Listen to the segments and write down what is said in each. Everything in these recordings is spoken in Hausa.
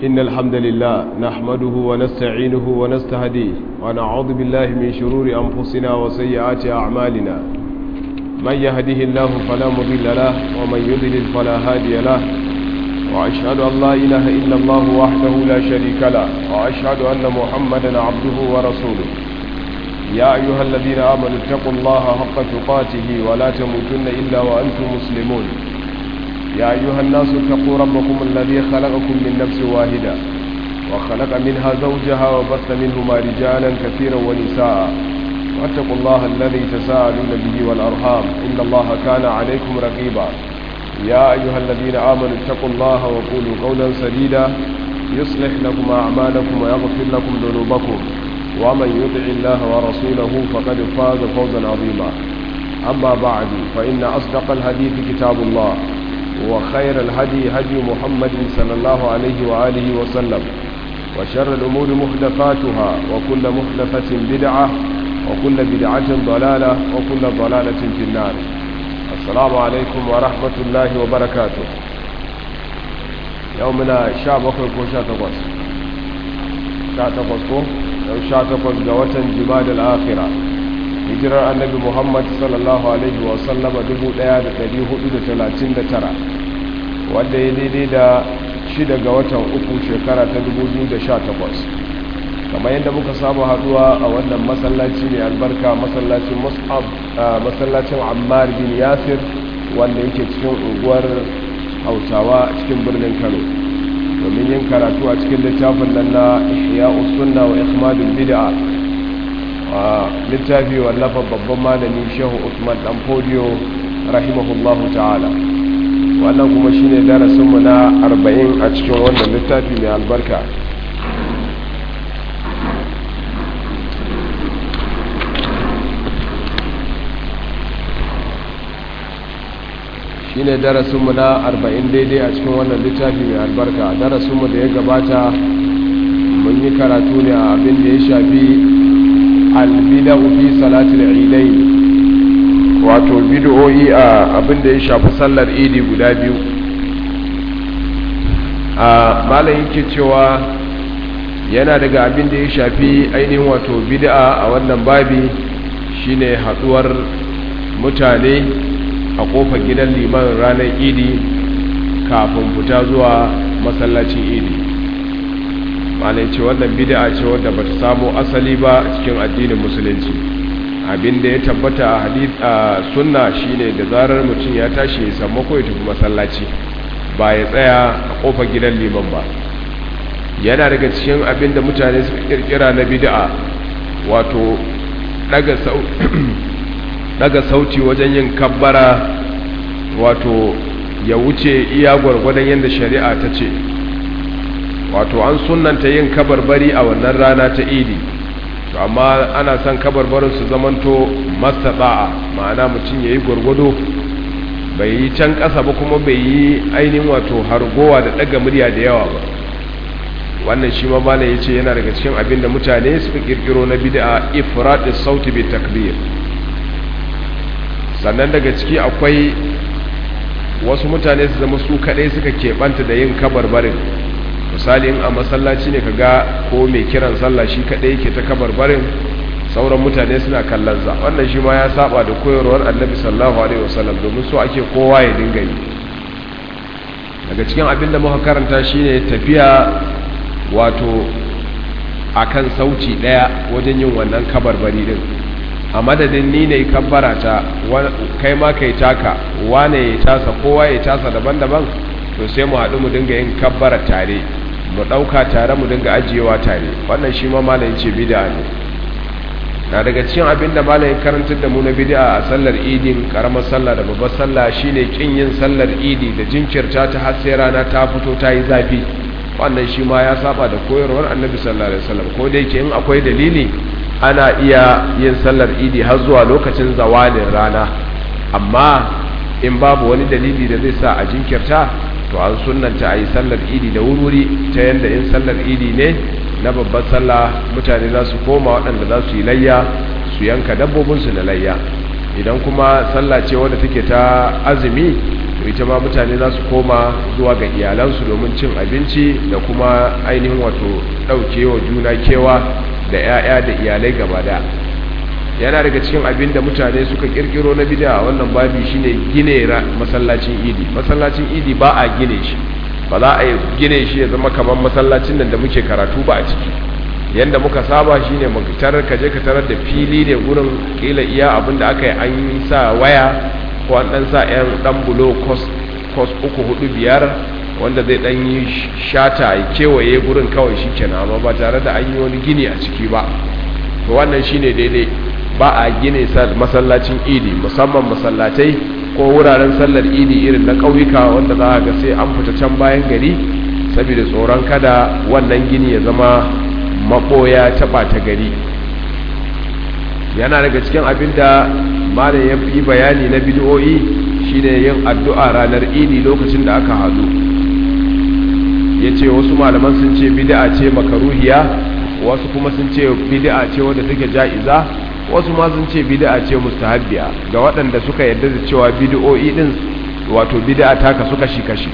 إن الحمد لله نحمده ونستعينه ونستهديه ونعوذ بالله من شرور أنفسنا وسيئات أعمالنا من يهده الله فلا مضل له ومن يضلل فلا هادي له وأشهد أن لا إله إلا الله وحده لا شريك له وأشهد أن محمدا عبده ورسوله يا أيها الذين آمنوا اتقوا الله حق تقاته ولا تموتن إلا وأنتم مسلمون يا أيها الناس اتقوا ربكم الذي خلقكم من نفس واحدة وخلق منها زوجها وبث منهما رجالا كثيرا ونساء واتقوا الله الذي تساءلون به والأرحام إن الله كان عليكم رقيبا يا أيها الذين آمنوا اتقوا الله وقولوا قولا سديدا يصلح لكم أعمالكم ويغفر لكم ذنوبكم ومن يطع الله ورسوله فقد فاز فوزا عظيما أما بعد فإن أصدق الحديث كتاب الله وخير الهدي هدي محمد صلى الله عليه وآله وسلم وشر الأمور محدثاتها وكل محدثة بدعة وكل بدعة ضلالة وكل ضلالة في النار. السلام عليكم ورحمة الله وبركاته. يومنا شابك وشاتقص شاتقص جوة جماد الآخرة hijirar annabi Muhammad sallallahu alaihi wasallama 1439 wanda ya daidai da 6 ga watan uku shekara ta 2018 kamar yadda muka samu haduwa a wannan masallaci ne albarka masallacin Mus'ab masallacin Ammar bin Yasir wanda yake cikin unguwar Hausawa cikin birnin Kano domin yin karatu a cikin littafin nan na Ihya'us Sunna wa Ikhmadul Bid'ah littafi wallafa babban malami Shehu Usman dan Fodiyo rahimahullahu ta'ala. Wannan kuma shine darasin mu na 40 a cikin wannan littafi mai albarka. Shine darasin mu na 40 daidai a cikin wannan littafi mai albarka. Darasin mu da ya gabata mun yi karatu ne a abin da ya shafi albida fi salatul idain, wato bid'o'i a abinda ya shafi sallar idi guda biyu. Malam yake cewa yana daga abinda ya shafi ainihin wato bid'a a wannan babi shine haduwar mutane a kofar gidan liman ranar idi kafin fita zuwa masallacin idi. malai ce wannan bid'a ce wadda bata samu asali ba cikin addinin musulunci. Abinda ya tabbata a hadith a sunna shine da zarar mutum ya tashi ya samu ko ya tafi masallaci ba ya tsaya a kofar gidan liman ba. Yana daga cikin abinda mutane suka kirkira na bid'a wato daga sauti wajen yin kabbara, wato ya wuce iya gwargwadon yadda shari'a ta ce. Wato an sunnanta yin kabarbari a wannan rana ta idi, to amma ana son kabarbarin su zamanto mastata'a, ma'ana mutum yayi gurgudu, bai yi can ƙasa ba kuma bai yi ainihin wato hargowa da daga murya da yawa ba. Wannan shi ma malai yace yana daga cikin abin da mutane suka kirkiro na bid'a, ifradis sauti bi takbir. Sannan daga ciki akwai wasu mutane su zama su kadai suka keɓanta da yin kabarbarin. Misali in a masallaci ne kaga ko mai kiran sallah shi kadai yake ta kabarbarin, sauran mutane suna kallon sa. Wannan shi ma ya saba da koyarwar Annabi sallallahu alaihi wasallam, domin so ake kowa ya dinga yi. Daga cikin abin da muka karanta shine tafiya wato akan sauci daya wajen yin wannan kabarbari din. A madadin ni ne kabbara ta, kai ma kai taka, wane ya tasa, kowa ya tasa daban-daban, to sai mu haɗu mu dinga yin kabbara tare, mu ɗauka tare, mu dinga ajiyewa tare. Wannan shi ma malayin ce bid'a ne. Na daga cikin abin da malayin karantar da mu na bid'a a sallar idin karamar sallah da babbar sallah shine kin yin sallar idi da jinkirta ta har sai rana ta fito ta yi zafi. Wannan shi ma ya saba da koyarwar Annabi sallallahu alaihi wasallam. Ko da yake in akwai dalili ana iya yin sallar idi har zuwa lokacin zawalin rana, amma in babu wani dalili da zai sa a jinkirta, to an sunnanta a yi sallar idi da wuri ta yadda in sallar idi ne na babbar sallah mutane za su koma waɗanda za su yi layya su yanka dabbobinsu na layya. Idan kuma sallah ce wadda take ta azumi, to ita ma mutane za su koma zuwa ga iyalansu domin cin abinci da kuma ainihin wato ɗaukewa juna kewa da 'ya'ya da iyalai gaba da. Yana daga cikin abin da mutane suka kirkiro na bid'a a wannan babi shine gine masallacin idi. Masallacin idi ba a gine shi, ba za a gine shi ya zama kamar masallacin nan da muke karatu ba a ciki. Yanda muka saba shine mu tarar ka je ka tarar da fili ne gurin kila iya abin da aka yi an sa waya ko an dan sa dan bulo kos 3 4 5 wanda zai dan yi shata ya kewaye gurin kawai shikenan, amma ba tare da an yi wani gini a ciki ba. To wannan shine daidai. Ba a gine masallacin idi, musamman masallatai ko wuraren sallar idi irin na ƙauyuka wanda za a ga sai an fita can bayan gari saboda tsoron kada wannan gini ya zama maɓoya ta ɓata gari. Yana daga cikin abin da malam ya yi bayani na bid'o'i shine yin addu'a ranar idi lokacin da aka haɗu. Ya ce wasu malaman sun ce bid'a ce makaruhiya, wasu kuma sun ce bid'a ce wadda take ja'iza, wasu ma sun ce bid'a ce mustahabbiya ga waɗanda suka yarda da cewa bid'o'i din wato bid'a ta kasu kashi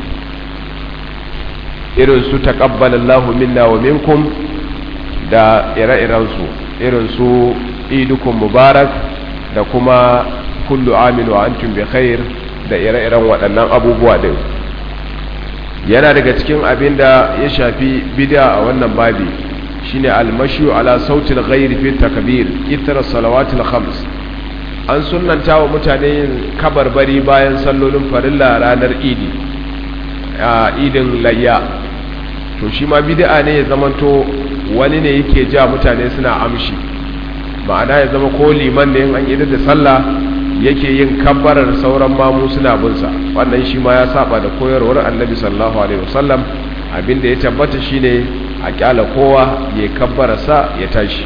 irin su taqabbalallahu minna wa minkum da ire-iren su, irin su idukum mubarak da kuma kullu amin wa antum bi khair da ire-iren waɗannan abubuwa din. Yana daga cikin abin da ya shafi bid'a a wannan babi shine almashu ala sautil ghairi fi takbir ithra salawatil khams. An sunnanta wa mutane yin kabarbari bayan sallolin farilla ranar idi, idin layya. To shi ma bid'a ne ya zamanto wani ne yake ja mutane suna amshi, ma'ana ya zama ko liman ne an idar da sallah yake yin kabbarar sauran mamu suna binsa. Wannan shi ma ya saba da koyarwar annabi sallallahu alaihi wasallam. Abinda ya tabbata shine a kyala kowa ya kabbara sa ya tashi.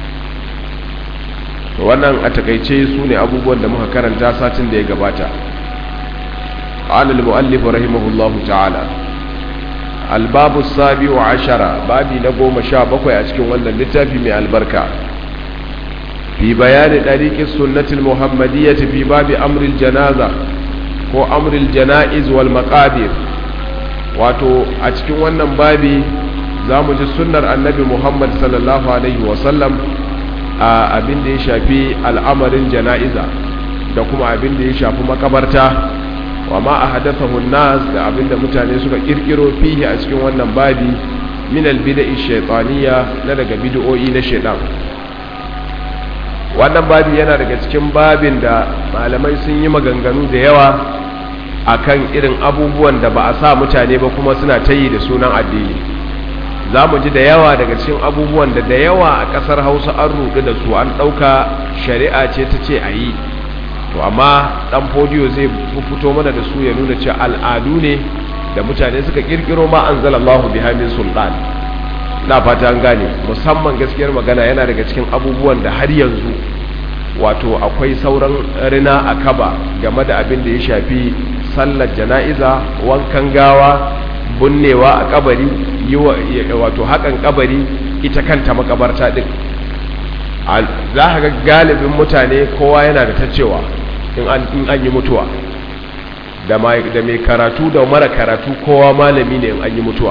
To wannan a takeice su ne abubuwan da muka karanta satin da ya gabata. qala al-muallif rahimahullahu ta'ala al-babu as-sabi'u 'ashara, babi na 17 a cikin wannan littafi mai albarka. fi bayani dariqi sunnati al-muhammadiyyah fi babi amri al-janaza ko amri al-janaiz wal maqabir. Wato a cikin wannan babi za mu ji sunnar annabi Muhammad sallallahu alaihi wasallam a abin da ya shafi al'amarin jana'iza da kuma abin da ya shafi makabarta, wa ma ahadathahu an-nas, da abin da mutane suka kirkiro fihi a cikin wannan babi min al-bid'i shaytaniyya, na daga bid'o'i na shaytan. Wannan babi yana daga cikin babin da malamai sun yi maganganu da yawa akan irin abubuwan da ba a sa mutane ba kuma suna tayi da sunan addini. Za mu ji da yawa daga cikin abubuwan da yawa a ƙasar Hausa an ruɗu da su, an ɗauka shari'a ce ta ce a yi. To amma ɗan fodiyo zai fito mana da su ya nuna cewa al'adu ne da mutane suka ƙirƙiro ma anzalallahu biha min sultan. Ina fata an gane, musamman gaskiyar magana yana daga cikin abubuwan da har yanzu wato akwai sauran rina a kaba game da abin da ya shafi sallar jana'iza, wankan gawa, bunnewa a kabari, wato hakan kabari, ita kanta makabarta din. Za ka ga galibin mutane kowa yana da ta cewa in an yi mutuwa, da mai karatu da mara karatu kowa malami ne in an yi mutuwa,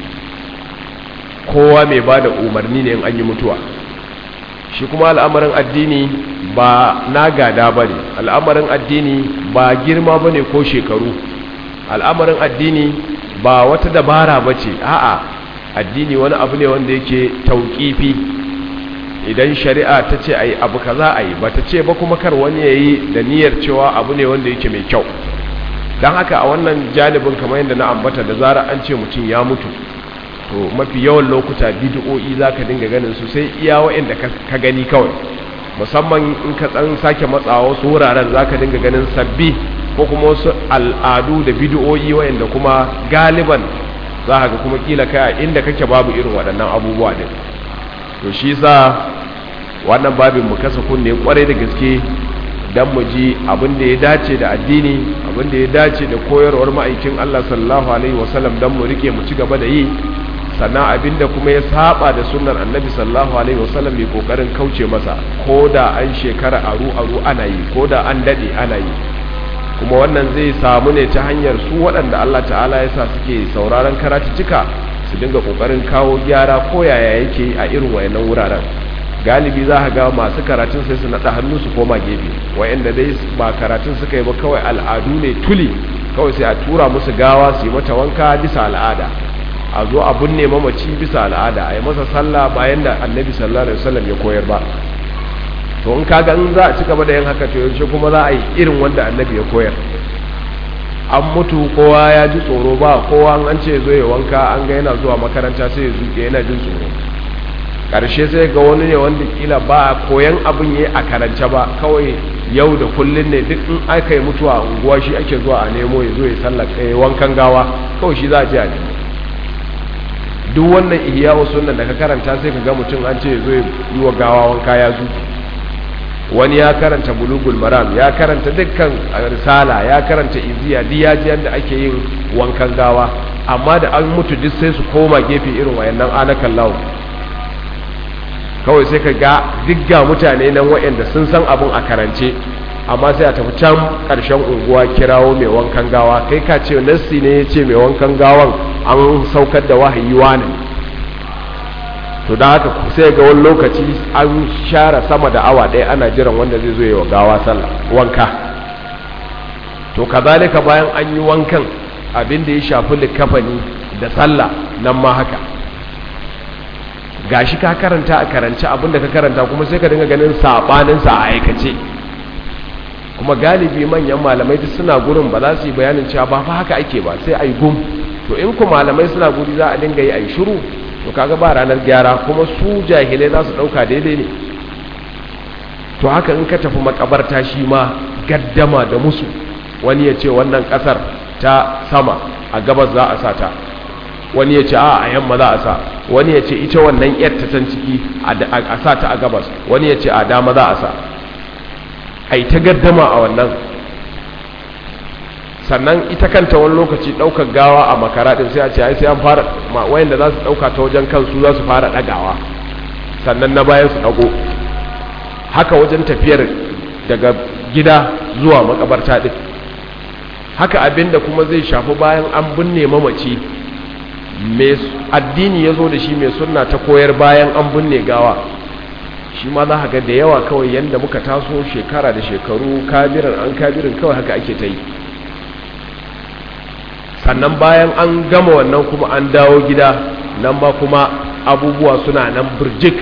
kowa mai ba da umarni ne in an yi mutuwa. Shi kuma al'amarin addini ba na gada ba ne, al'amarin addini ba girma ba ne ko shekaru, al'amarin addini ba wata dabara ba ce, a'a addini wani abu ne wanda yake tauƙifi. Idan shari'a ta ce a yi abu kaza a yi, ba ta ce ba kuma kar wani ya yi da niyyar cewa abu ne wanda yake mai kyau. Don haka a wannan janibin kamar yadda na ambata, da zara an ce mutum ya mutu, to mafi yawan lokuta bid'o'i za ka dinga ganin su sai iya wa'inda ka gani kawai. Musamman in ka tsan sake matsawa wasu wuraren za ka dinga ganin sabbi ko kuma wasu al'adu da bid'o'i wa'inda kuma galiban za ka ga kuma kila kai inda kake babu irin waɗannan abubuwa din. To shi sa wannan babin mu kasa kunne kwarai da gaske dan mu ji abin da ya dace da addini, abin da ya dace da koyarwar ma'aikin Allah sallallahu alaihi wasallam, dan mu rike mu ci gaba da yi. Sannan abin da kuma ya saba da sunnar annabi sallallahu alaihi wasallam mai kokarin kauce masa, ko da an shekara aru ana yi, ko da an dade ana yi, kuma wannan zai samu ne ta hanyar su waɗanda Allah ta'ala ya sa suke sauraron karatuttuka su dinga ƙoƙarin kawo gyara ko yaya yake a irin wayannan wuraren. Galibi za ka ga masu karatun sai su naɗa hannu su koma gefe, wayanda dai ba karatun suka yi ba kawai al'adu ne tuli, kawai sai a tura musu gawa su yi mata wanka bisa al'ada, a zo a binne mamaci bisa al'ada, a yi masa sallah bayan da annabi sallallahu alaihi wasallam ya koyar ba. To in kaga in za a ci gaba da yin haka to yaushe kuma za a yi irin wanda annabi ya koyar. An mutu kowa ya ji tsoro, ba kowa an ce zo ya wanka, an ga yana zuwa makaranta sai ya zuke yana jin tsoro. Karshe sai ga wani ne wanda kila ba koyan abin yayi a karance ba, kawai yau da kullun ne duk in aka yi mutuwa a unguwa shi ake zuwa a nemo ya zo ya sallar wankan gawa, kawai shi za a je a nemo. Duk wannan ihyawu sunnan da ka karanta sai ka ga mutum an ce ya zo yi wa gawa wanka ya zu. Wani ya karanta bulugul maram, ya karanta dukkan risala, ya karanta iziya, duk ya ji yadda ake yin wankan gawa, amma da an mutu duk sai su koma gefe irin wayannan anakan lawo. Kawai sai ka ga digga mutane nan waɗanda sun san abin a karance, amma sai a tafi can ƙarshen unguwa kirawo mai wankan gawa, kai ka ce nassi ne ya ce mai wankan gawan an saukar da wahayi wani. To da haka sai ga wani lokaci an share sama da awa ɗaya ana jiran wanda zai zo yi wa gawa sallah wanka. To kazalika bayan an yi wankan, abin da ya shafi likafani da sallah nan ma haka. Gashi ka karanta a karance abinda ka karanta kuma sai ka dinga ganin sabaninsa a aikace, kuma galibi manyan malamai duk suna gurin ba za su yi bayanin cewa ba fa haka ake ba, sai a yi gum. To in ku malamai suna guri za a dinga yi a yi shiru, to kaga ba ranar gyara, kuma su jahilai za su ɗauka daidai ne. To haka in ka tafi makabarta shi ma gaddama da musu, wani ya ce wannan ƙasar ta sama a gabas za a sa ta, wani ya ce a yamma za a sa, wani ya ce ita wannan yar ta can ciki a sa ta a gabas, wani ya ce a dama za a sa, ai ta gaddama a wannan. Sannan ita kanta wani lokaci ɗaukar gawa a makara ɗin sai a ce ai sai an fara wayanda za su ɗauka ta wajen kansu za su fara ɗagawa, sannan na bayan su ɗago. Haka wajen tafiyar daga gida zuwa makabarta ɗin, haka abinda kuma zai shafi bayan an binne mamaci, mai addini ya zo da shi mai sunna ta koyar bayan an binne gawa, shi ma za ga da yawa kawai yadda muka taso shekara da shekaru, kabirin kawai haka ake ta yi. Sannan bayan an gama wannan kuma an dawo gida, nan ba kuma abubuwa suna nan birjik.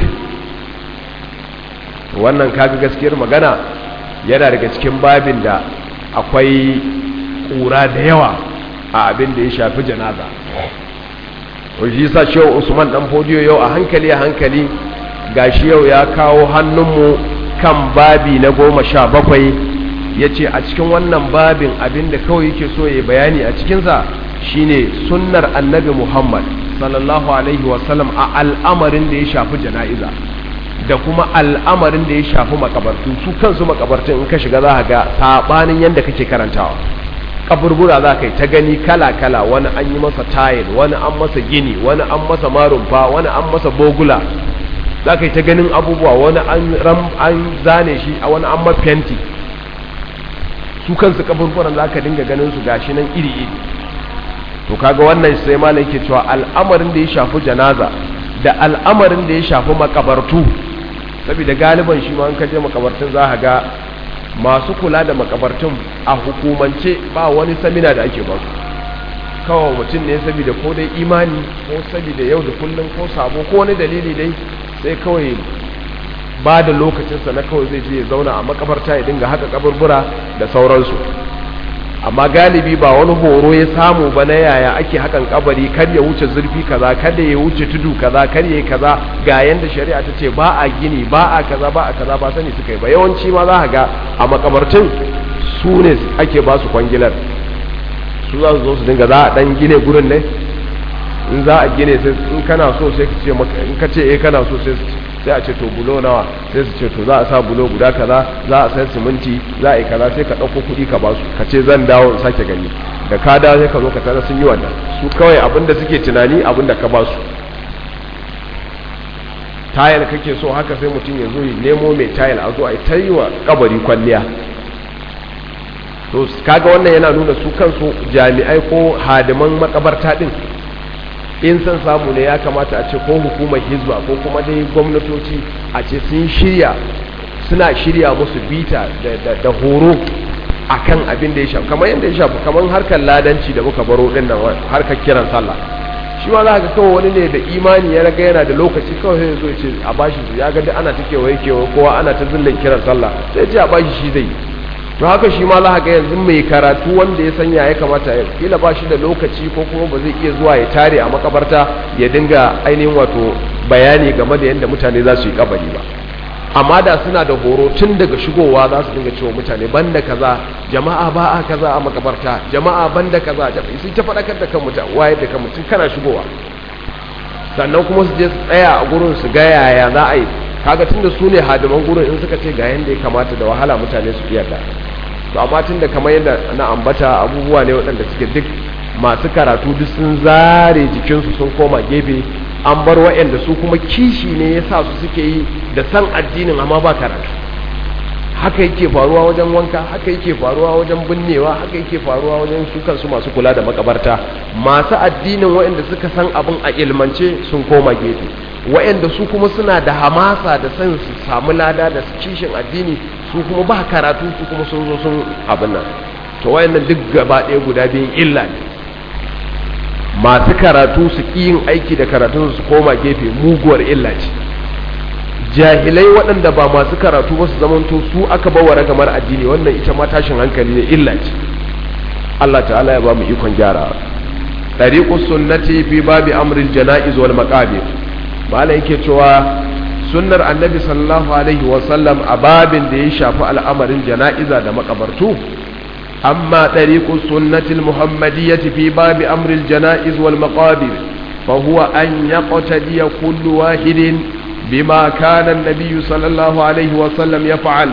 Wannan kaga gaskiyar magana yana daga cikin babin da akwai ƙura da yawa a abin da ya shafi janaza. Shi sa Shehu Usman dan Fodiyo yau a hankali gashi yau ya kawo hannunmu kan babi na 17, yace a cikin wannan babin abinda kawai yake so ya bayani a cikinsa shine sunnar annabi Muhammad sallallahu alaihi wasallam a al'amarin da ya shafi jana'iza da kuma al'amarin da ya shafi makabartu. Su kansu makabartun in ka shiga za ka ga sabanin yanda kake karantawa. Kaburbura za ka yi ta gani kala-kala, wani an yi masa tayil, wani an masa gini, wani an masa marumfa, wani an masa bogula, za ka yi ta ganin abubuwa, wani an zane shi, a wani an mafenti. Su kansu kaburburan za ka dinga ganin su gashi nan iri-iri. To kaga wannan sai malai yake cewa al'amarin da ya shafi janaza da al'amarin da ya shafi makabartu, saboda galiban shi ma an kaje makabartun za ka ga masu kula da makabartun a hukumance ba wani samina da ake basu. Kawai mutum ne saboda ko dai imani ko saboda yau da kullum ko sabo ko wani dalili dai, sai kawai ba da lokacinsa na kawai zai je ya zauna a makabarta ya dinga haka kaburbura da sauransu. Amma galibi ba wani horo ya samu ba na yaya ake hakan kabari, kar ya wuce zurfi kaza, kada ya wuce tudu kaza, kar ya yi kaza, ga yanda shari'a ta ce ba a gini, ba a kaza, ba a kaza, ba sani suka yi ba. Yawanci ma za ka ga a makabartun su ne ake ba su kwangilar, su za su zo su dinga za a dan gine gurin ne, in za a gine sai in kana so sai ka ce maka, in ka ce kana so sai a ce to bulo nawa, sai su ce to za a sa bulo guda kaza, za a sai siminti, za a yi kaza, sai ka ɗauko kuɗi ka ba su, ka ce zan dawo in sake gani. Da ka dawo sai ka zo ka tara sun yi wannan. Su kawai abinda suke tunani abinda ka ba su. Tayil kake so, haka sai mutum ya zo ya nemo mai tayil a zo a yi ta yi wa kabari kwalliya. to kaga wannan yana nuna su kansu jami'ai ko hadiman makabarta din in san samu ne ya kamata a ce ko hukumar hizba ko kuma dai gwamnatoci a ce suna shirya musu bita da horo akan abin da ya shafi kamar yadda ya shafi kamar harkar ladanci da muka baro din nan harkar kiran sallah shi ma za ka kawai wani ne da imani ya raga yana da lokaci kawai sai zo ce a bashi ya ga ana ta kewaye kowa ana ta zillan kiran sallah sai ce a bashi shi zai to haka shi ma za ka yanzu mai karatu wanda ya sanya ya kamata ya kila ba shi da lokaci ko kuma ba zai iya zuwa ya tare a makabarta ya dinga ainihin wato bayani game da yadda mutane za su yi kabari ba, amma da suna da horo tun daga shigowa za su dinga cewa mutane banda kaza jama'a ba a kaza a makabarta jama'a banda kaza sai ta faɗakar da kan mutane waye da kan mutum kana shigowa, sannan kuma su je su tsaya a gurin su ga yaya za a yi, kaga tunda su ne hadiman gurin in suka ce ga yanda ya kamata da wahala mutane su iya da to amma tunda kamar yadda na ambata abubuwa ne waɗanda suke duk masu karatu duk sun zare jikinsu sun koma gefe an bar waɗanda su kuma kishi ne ya sa su suke yi da san addinin amma ba karatu. Haka yake faruwa wajen wanka, haka yake faruwa wajen binnewa, haka yake faruwa wajen su kansu masu kula da makabarta. Masu addinin waɗanda suka san abin a ilmance sun koma gefe, waɗanda su kuma suna da hamasa da san su samu lada da kishin addini su kuma ba karatu su kuma sun zo sun abin nan. To waɗannan duk gaba ɗaya guda biyun illa ne. Masu karatu su ƙi yin aiki da karatun su koma gefe muguwar illa ce. Jahilai waɗanda ba masu karatu ba su zamanto su aka bawa ragamar addini, wannan ita ma tashin hankali ne, illa ce. Allah ta'ala ya ba mu ikon gyarawa. Tariqus sunnati fi babi amril janaiz wal maqabir. Malai yake cewa sunnar annabi sallallahu alaihi wa sallam a babin da ya shafi al'amarin jana'iza da makabartu. أما طريق السنة المحمدية في باب أمر الجنائز والمقابر فهو أن يقتدي كل واحد بما كان النبي صلى الله عليه وسلم يفعل.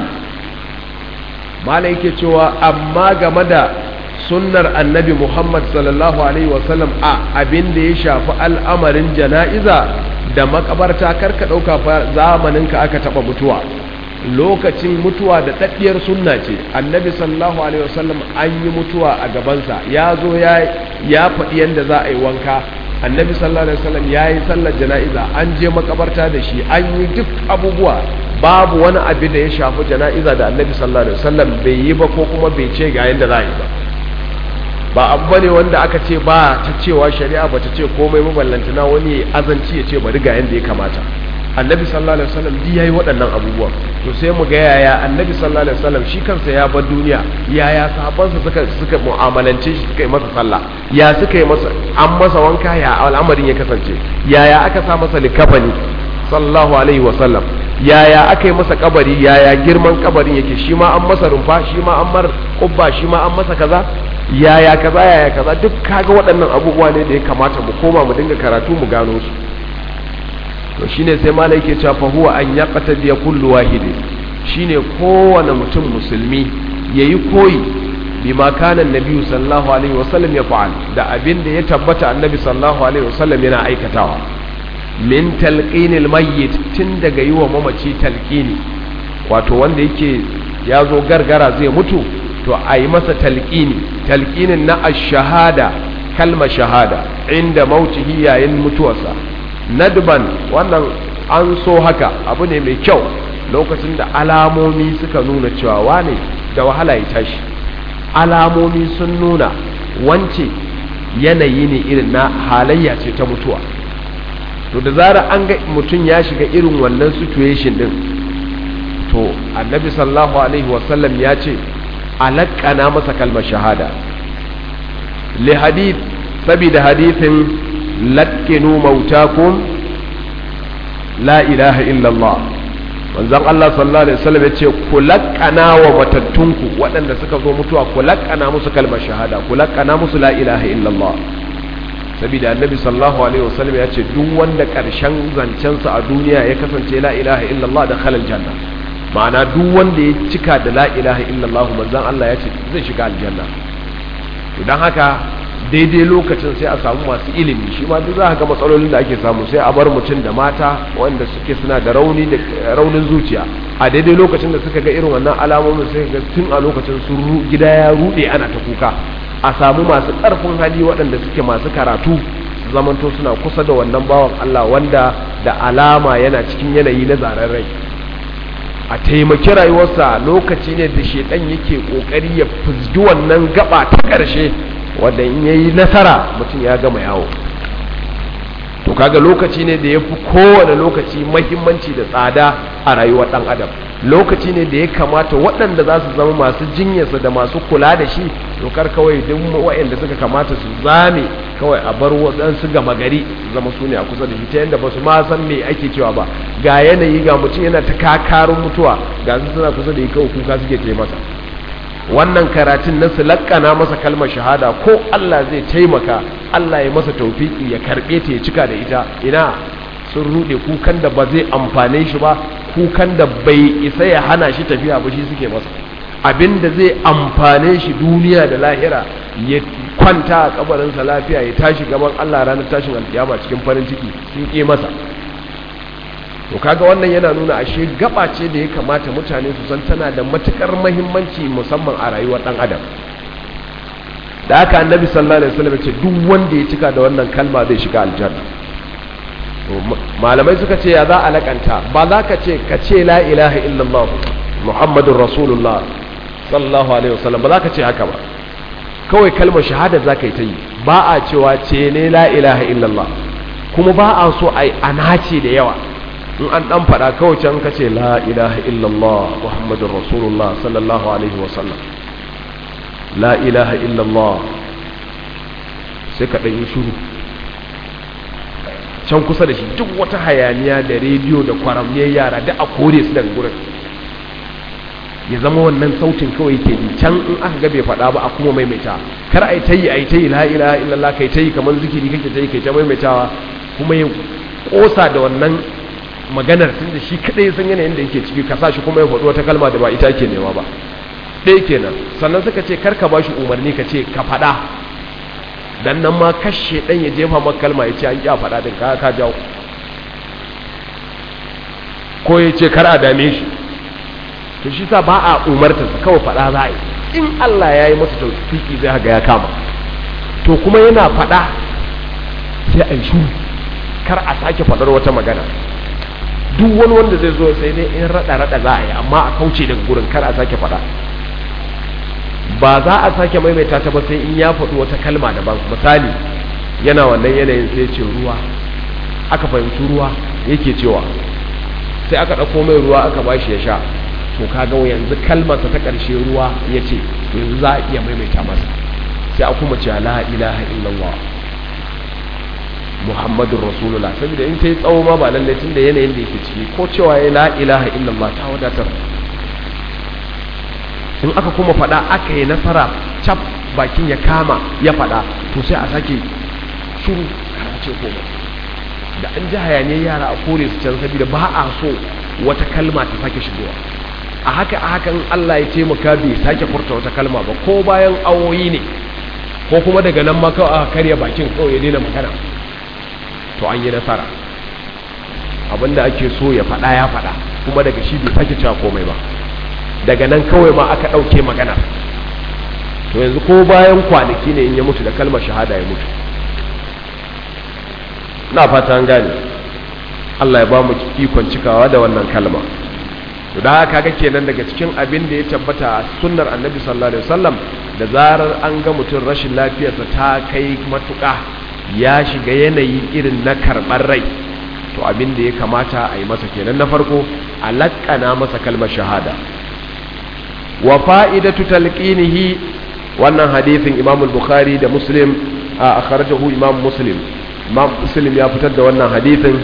ما لك شوى أما جمد سنة النبي محمد صلى الله عليه وسلم أبين ديشا فالأمر الجنائز da makabarta karka dauka fa zamaninka aka taba mutuwa, lokacin mutuwa da daddiyar sunna ce. Annabi sallallahu alaihi wasallam an yi mutuwa a gabansa, ya zo ya faɗi yadda za a yi wanka. Annabi sallallahu alaihi wasallam ya yi sallar jana'iza, an je makabarta da shi, an yi duk abubuwa. Babu wani abu da ya shafi jana'iza da annabi sallallahu alaihi wasallam bai yi ba ko kuma bai ce ga yadda za a yi ba abu bane wanda aka ce ba ta cewa shari'a ba ta ce komai maballantana wani azanci ya ce bari ga yadda ya kamata. Annabi sallallahu alaihi wasallam duk yayi waɗannan abubuwan. To sai mu ga yaya annabi sallallahu alaihi wasallam shi kansa ya bar duniya, yaya sahabbansa suka mu'amalance shi, suka yi masa sallah, ya suka yi masa, an masa wanka, ya al'amarin ya kasance, yaya aka sa masa likafani sallallahu alaihi wasallam, yaya aka yi masa kabari, yaya girman kabarin yake, shi ma an masa rumfa, shi ma an mar kubba, shi ma an masa kaza, yaya kaza yaya kaza. Duk kaga waɗannan abubuwa ne da ya kamata mu koma mu dinga karatu mu gano su. To shine sai malai yake cewa fa huwa an yaqtadi kullu wahidin, shine kowane mutum musulmi yayi koyi bima kana annabi sallallahu alaihi wasallam ya fa'al, da abin da ya tabbata annabi sallallahu alaihi wasallam yana aikatawa. Min talqinil mayyit, tun daga yi wa mamaci talqini, wato wanda yake ya zo gargara zai mutu to a yi masa talqinin na ash-shahada, kalmar shahada inda mautihi, yayin mutuwarsa. Nadban, wannan an so haka, abu ne mai kyau lokacin da alamomi suka nuna cewa wane da wahala ya tashi, alamomi sun nuna wance yanayi ne irin na halayya ce ta mutuwa. To da zara an ga mutum ya shiga irin wannan situation din, to annabi sallallahu alaihi wasallam ya ce alaƙana masa kalmar shahada. Li hadith, sabida hadithin laƙinu mautakum la ilaha illallah, manzon Allah sallallahu alaihi wasallam ya ce ku laƙana wa matattunku waɗanda suka zo mutuwa, ku laƙana musu kalmar shahada, ku laƙana musu la ilaha illallah. Saboda annabi sallallahu alaihi wasallam ya ce duk wanda ƙarshen zancensa a duniya ya kasance la ilaha illallah da khalal janna, ma'ana duk wanda ya cika da la ilaha illallah manzon Allah ya ce zai shiga aljanna. Idan haka daidai lokacin sai a samu masu ilimi shi ma duk za ga matsalolin da ake samu sai a bar mutum da mata wanda suke suna da raunin zuciya a daidai lokacin da suka ga irin wannan alamomin sai ga tun a lokacin sun gida ya rude ana ta kuka a samu masu ƙarfin hali waɗanda suke masu karatu su zamanto suna kusa da wannan bawan Allah wanda da alama yana cikin yanayi na zaren rai a taimaki rayuwarsa lokaci ne da shedan yake kokari ya fuzgi wannan gaba ta ƙarshe wanda in yayi nasara mutum ya gama yawo to kaga lokaci ne da yafi kowane lokaci muhimmanci da tsada a rayuwar dan adam lokaci ne da ya kamata waɗanda za su zama masu jinyarsa da masu kula da shi dokar kawai duk waɗanda suka kamata su zame kawai a bar waɗansu gama gari zama su ne a kusa da shi ta yadda ba su ma san me ake cewa ba ga yanayi ga mutum yana ta kakarun mutuwa ga su suna kusa da yi kawai kuka suke ce masa wannan karatun na su lakkana masa kalmar shahada ko Allah zai taimaka Allah ya masa taufiki ya karɓe ta ya cika da ita ina sun rude kukan da ba zai amfane shi ba kukan da bai isa ya hana shi tafiya ba shi suke masa abinda zai amfane shi duniya da lahira ya kwanta a kabarinsa lafiya ya tashi gaban Allah ranar tashin alkiyama cikin farin ciki sun ƙi masa to kaga wannan yana nuna ashe gaba ce da ya kamata mutane su san tana da matukar muhimmanci musamman a rayuwar dan adam da haka annabi sallallahu alaihi wasallam ce duk wanda ya cika da wannan kalma zai shiga aljanna malamai suka ce ya za a lakanta ba za ka ce ka ce la ilaha illallah muhammadur rasulullah sallallahu alaihi wasallam ba za ka ce haka ba kawai kalmar shahada za ka yi ta yi ba a cewa ce ne la ilaha illallah kuma ba a so a yi anace da yawa in an dan fada kawai can ka ce la ilaha illallah muhammadur rasulullah sallallahu alaihi wasallam la ilaha illallah sai ka ɗanyi shuru can kusa da shi duk wata hayaniya da rediyo da kwaramniyar yara da a kore su daga gurin ya zama wannan sautin kawai ke ji can in aka ga bai faɗa ba a kuma maimaita kar a yi ta yi la ilaha illallah kai ta yi kamar zikiri kake ta yi kai ta maimaitawa kuma ya ƙosa da wannan maganar tun da shi kaɗai san yanayin da yake ciki ka sa shi kuma ya faɗi wata kalma da ba ita ke nema ba ɗaya kenan sannan suka ce kar ka ba shi umarni ka ce ka faɗa dan nan ma kashe ɗan ya jefa maka kalma ya ce an ƙi a faɗa din ka jawo ko ya ce kar a dame shi to shi sa ba a umartarsa kawai faɗa za a yi in Allah ya yi masa tawfiki zai ga ya kama to kuma yana faɗa sai a yi shuru kar a sake faɗar wata magana duk wani wanda zai zo sai dai in raɗa za a yi amma a kauce daga gurin kar a sake faɗa ba za a sake maimaita ta ba sai in ya faɗi wata kalma daban misali yana wannan yanayin sai ce ruwa aka fahimci ruwa yake cewa sai aka ɗauko mai ruwa aka ba shi ya sha to kaga yanzu kalmarsa ta ƙarshe ruwa ya ce to yanzu za a iya maimaita masa sai a kuma ce la ilaha illallah muhammadun rasulullah saboda in ta yi tsawo ma ba lallai tun da yanayin da yake ciki ko cewa ya la ilaha illallah ta wadatar in aka kuma faɗa aka yi nasara cap bakin ya kama ya faɗa to sai a sake shuru har a ce koma da an ji hayaniyar yara a kore su can saboda ba a so wata kalma ta sake shigowa a haka in Allah ya taimaka bai sake furta wata kalma ba ko bayan awoyi ne ko kuma daga nan ma kawai aka karya bakin kawai ya daina magana to an yi nasara abinda ake so ya faɗa ya faɗa kuma daga shi bai sake cewa komai ba daga nan kawai ma aka ɗauke magana to yanzu ko bayan kwanaki ne in ya mutu da kalmar shahada ya mutu na fata an gane Allah ya ba mu ikon cikawa da wannan kalma to da haka ga kenan daga cikin abin da ya tabbata a sunnar annabi sallallahu alaihi wasallam da zarar an ga mutum rashin lafiyarsa ta kai matuƙa ya shiga yanayi irin na karɓar rai to abin da ya kamata a yi masa kenan na farko a laƙana masa kalmar shahada wa fa'idatu talqinihi wannan hadisin Imam al-Bukhari da Muslim a akhrajahu Imam Muslim ya fitar da wannan hadisin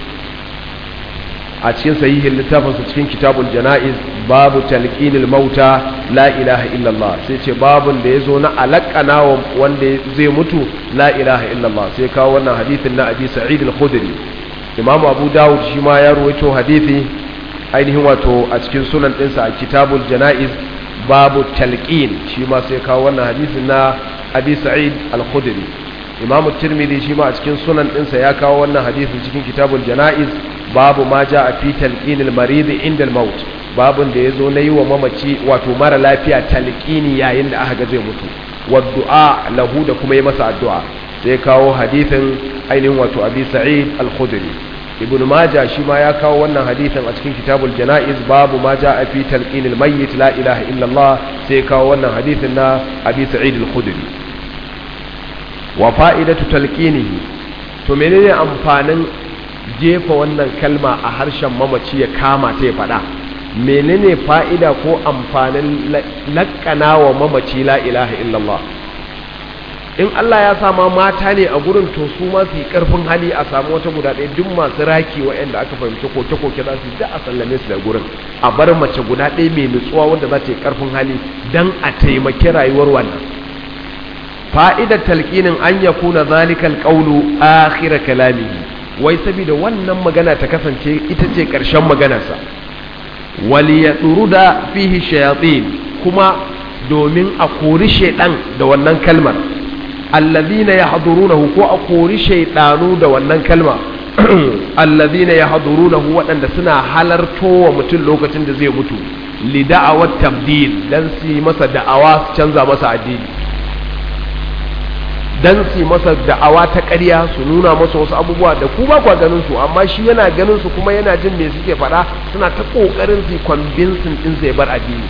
a cikin sahihin littafin su cikin kitabul janaiz babu talqinil mauta la ilaha illallah sai ce babun da yazo na alaqana wanda zai mutu la ilaha illallah sai kawo wannan hadisin na Abi Sa'id al-Khudri Imam Abu Dawud shi ma ya ruwaito hadisi ainihin wato a cikin sunan ɗinsa a kitabul jana'iz babu talqin shi ma sai kawo wannan hadisin na abi sa'id al-khudri. Imam Tirmidhi shi ma a cikin sunan ɗinsa ya kawo wannan hadisin cikin kitabul janaiz, babu ma ja'a fi talqinil marid inda al-maut, babun da yazo na yi wa mamaci wato mara lafiya talqini yayin da aka ga zai mutu, wa du'a lahu da kuma yi masa addu'a. sai kawo hadisin ainihin wato abi sa'id al-khudri. Ibn Majah shi ma ya kawo wannan hadisin a cikin kitabul janaiz, babu ma ja'a fi talqinil mayyit la ilaha illa Allah, sai kawo wannan hadisin na abi sa'id al-khudri. Wa fa'idatu talqinihi, to menene amfanin jefa wannan kalma a harshen mamaci ya kama ta ya fada? Menene fa'ida ko amfanin laƙana wa mamaci la ilaha illallah? In Allah ya sama mata ne a gurin, to su ma su yi ƙarfin hali a samu wata guda ɗaya, duk masu raki waɗanda aka fahimci koke-koke za su da a sallame su da gurin, a bar mace guda ɗaya mai nutsuwa wanda za ta yi ƙarfin hali don a taimaki rayuwar wannan. Fa'idar talqinin an yakuna zalikal qawlu akhir kalamihi, wai saboda wannan magana ta kasance ita ce ƙarshen maganarsa. Waliyaturuda fihi shayatin, kuma domin a kori shaidan da wannan kalmar. Alladhina yahdurunahu, ko a kori shaidanu da wannan kalma. Alladhina yahdurunahu, waɗanda suna halarto wa mutum lokacin da zai mutu, li da'awat tabdil, dan su yi masa da'awa su canza masa addini, dan su masa da'awa ta ƙarya, su nuna masa wasu abubuwa da ku ba kwa ganin su, amma shi yana ganin su kuma yana jin me suke faɗa, suna ta ƙoƙarin su convincing din sai bar addini.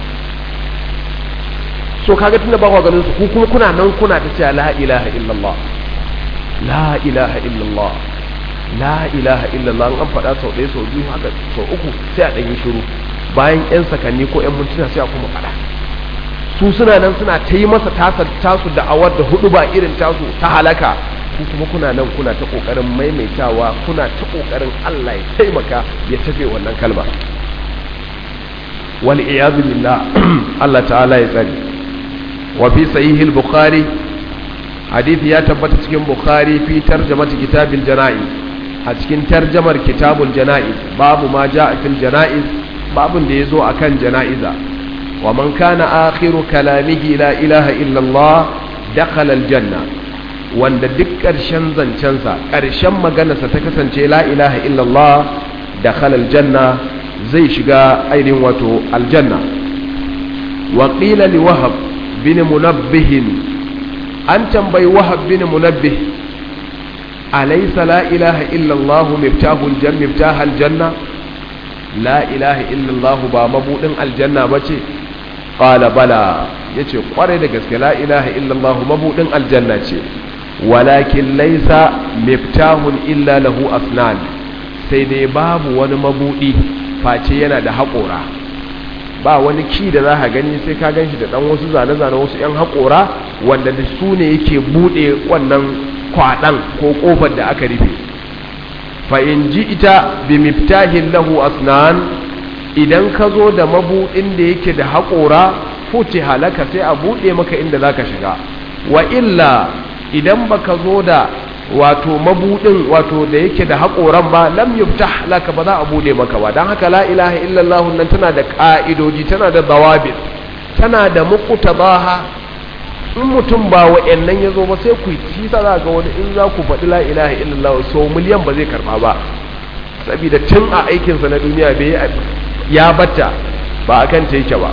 So kaga tunda ba kwa ganin su, ku kuma kuna nan kuna ta cewa la ilaha illallah, la ilaha illallah, la ilaha illallah, an faɗa sau ɗaya sau biyu haka sau uku sai a ɗan yi shiru, bayan 'yan sakanni ko 'yan mintuna sai a kuma faɗa. Su suna nan suna ta yi masa tasu da'awar da hudu ba irin tasu ta halaka, ku kuma kuna nan kuna ta kokarin maimaitawa, kuna ta kokarin Allah ya taimaka ya tafe wannan kalma. Wal iyad billah, Allah ta'ala ya tsare. Wa fi sahih al-Bukhari, hadisi ya tabbata cikin Bukhari fi tarjamati kitabil janaiz, a cikin tarjamar kitabul janaiz, babu ma ja'a fil janaiz, babun da yazo akan janaiza. ومن كان آخر كلامه لا إله إلا الله دخل الجنة, wanda duk ƙarshen zancensa, ƙarshen maganarsa ta kasance la ilaha illallah, dakhala aljanna, zai shiga ainihin wato aljanna. Wa qila li Wahab bin Munabbih, an tambayi Wahab bin Munabbih, alaysa la ilaha illallah miftahul janna, la ilaha illallah ba mabudin aljanna bace? Qala bala, yace kware da gaske la ilaha illallah mabudin aljanna ce, walakin laysa miftahun illa lahu asnan, sai dai babu wani mabudi face yana da haƙora. Ba wani ki da za ka gani sai ka ganshi da dan wasu zane-zane, wasu yan haƙora wanda da su ne yake bude wannan kwaɗan ko ƙofar da aka rufe. Fa in ji ita bi miftahin lahu asnan, idan ka zo da mabuɗin da yake da haƙora, fuce halaka sai a buɗe maka inda za ka shiga. Wa illa, idan ba ka zo da wato mabuɗin wato da yake da haƙoran ba, lam yuftah laka, ba za a buɗe maka ba. Don haka la ilaha illallah nan tana da ƙa'idoji, tana da zawabit, tana da muqtadaha. In mutum ba wa'annan ya zo ba sai ku yi sa za ga wani, in za ku faɗi la ilaha illallah so miliyan ba zai karɓa ba, saboda tun a aikinsa na duniya bai ya batta ba a kan ta yake ba.